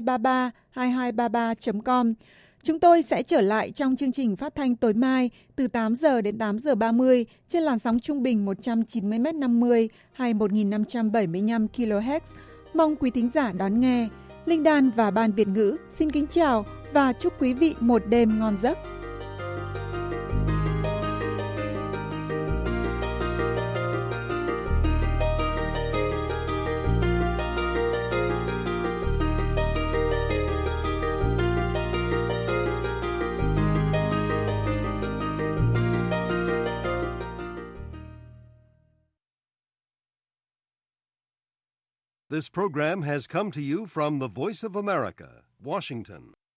2233 Chúng tôi sẽ trở lại trong chương trình phát thanh tối mai từ 8 giờ đến 8 giờ 30 trên làn sóng trung bình 190m50 hay 1575 kHz. Mong quý thính giả đón nghe. Linh Đan và Ban Việt ngữ xin kính chào và chúc quý vị một đêm ngon giấc. This program has come to you from the Voice of America, Washington.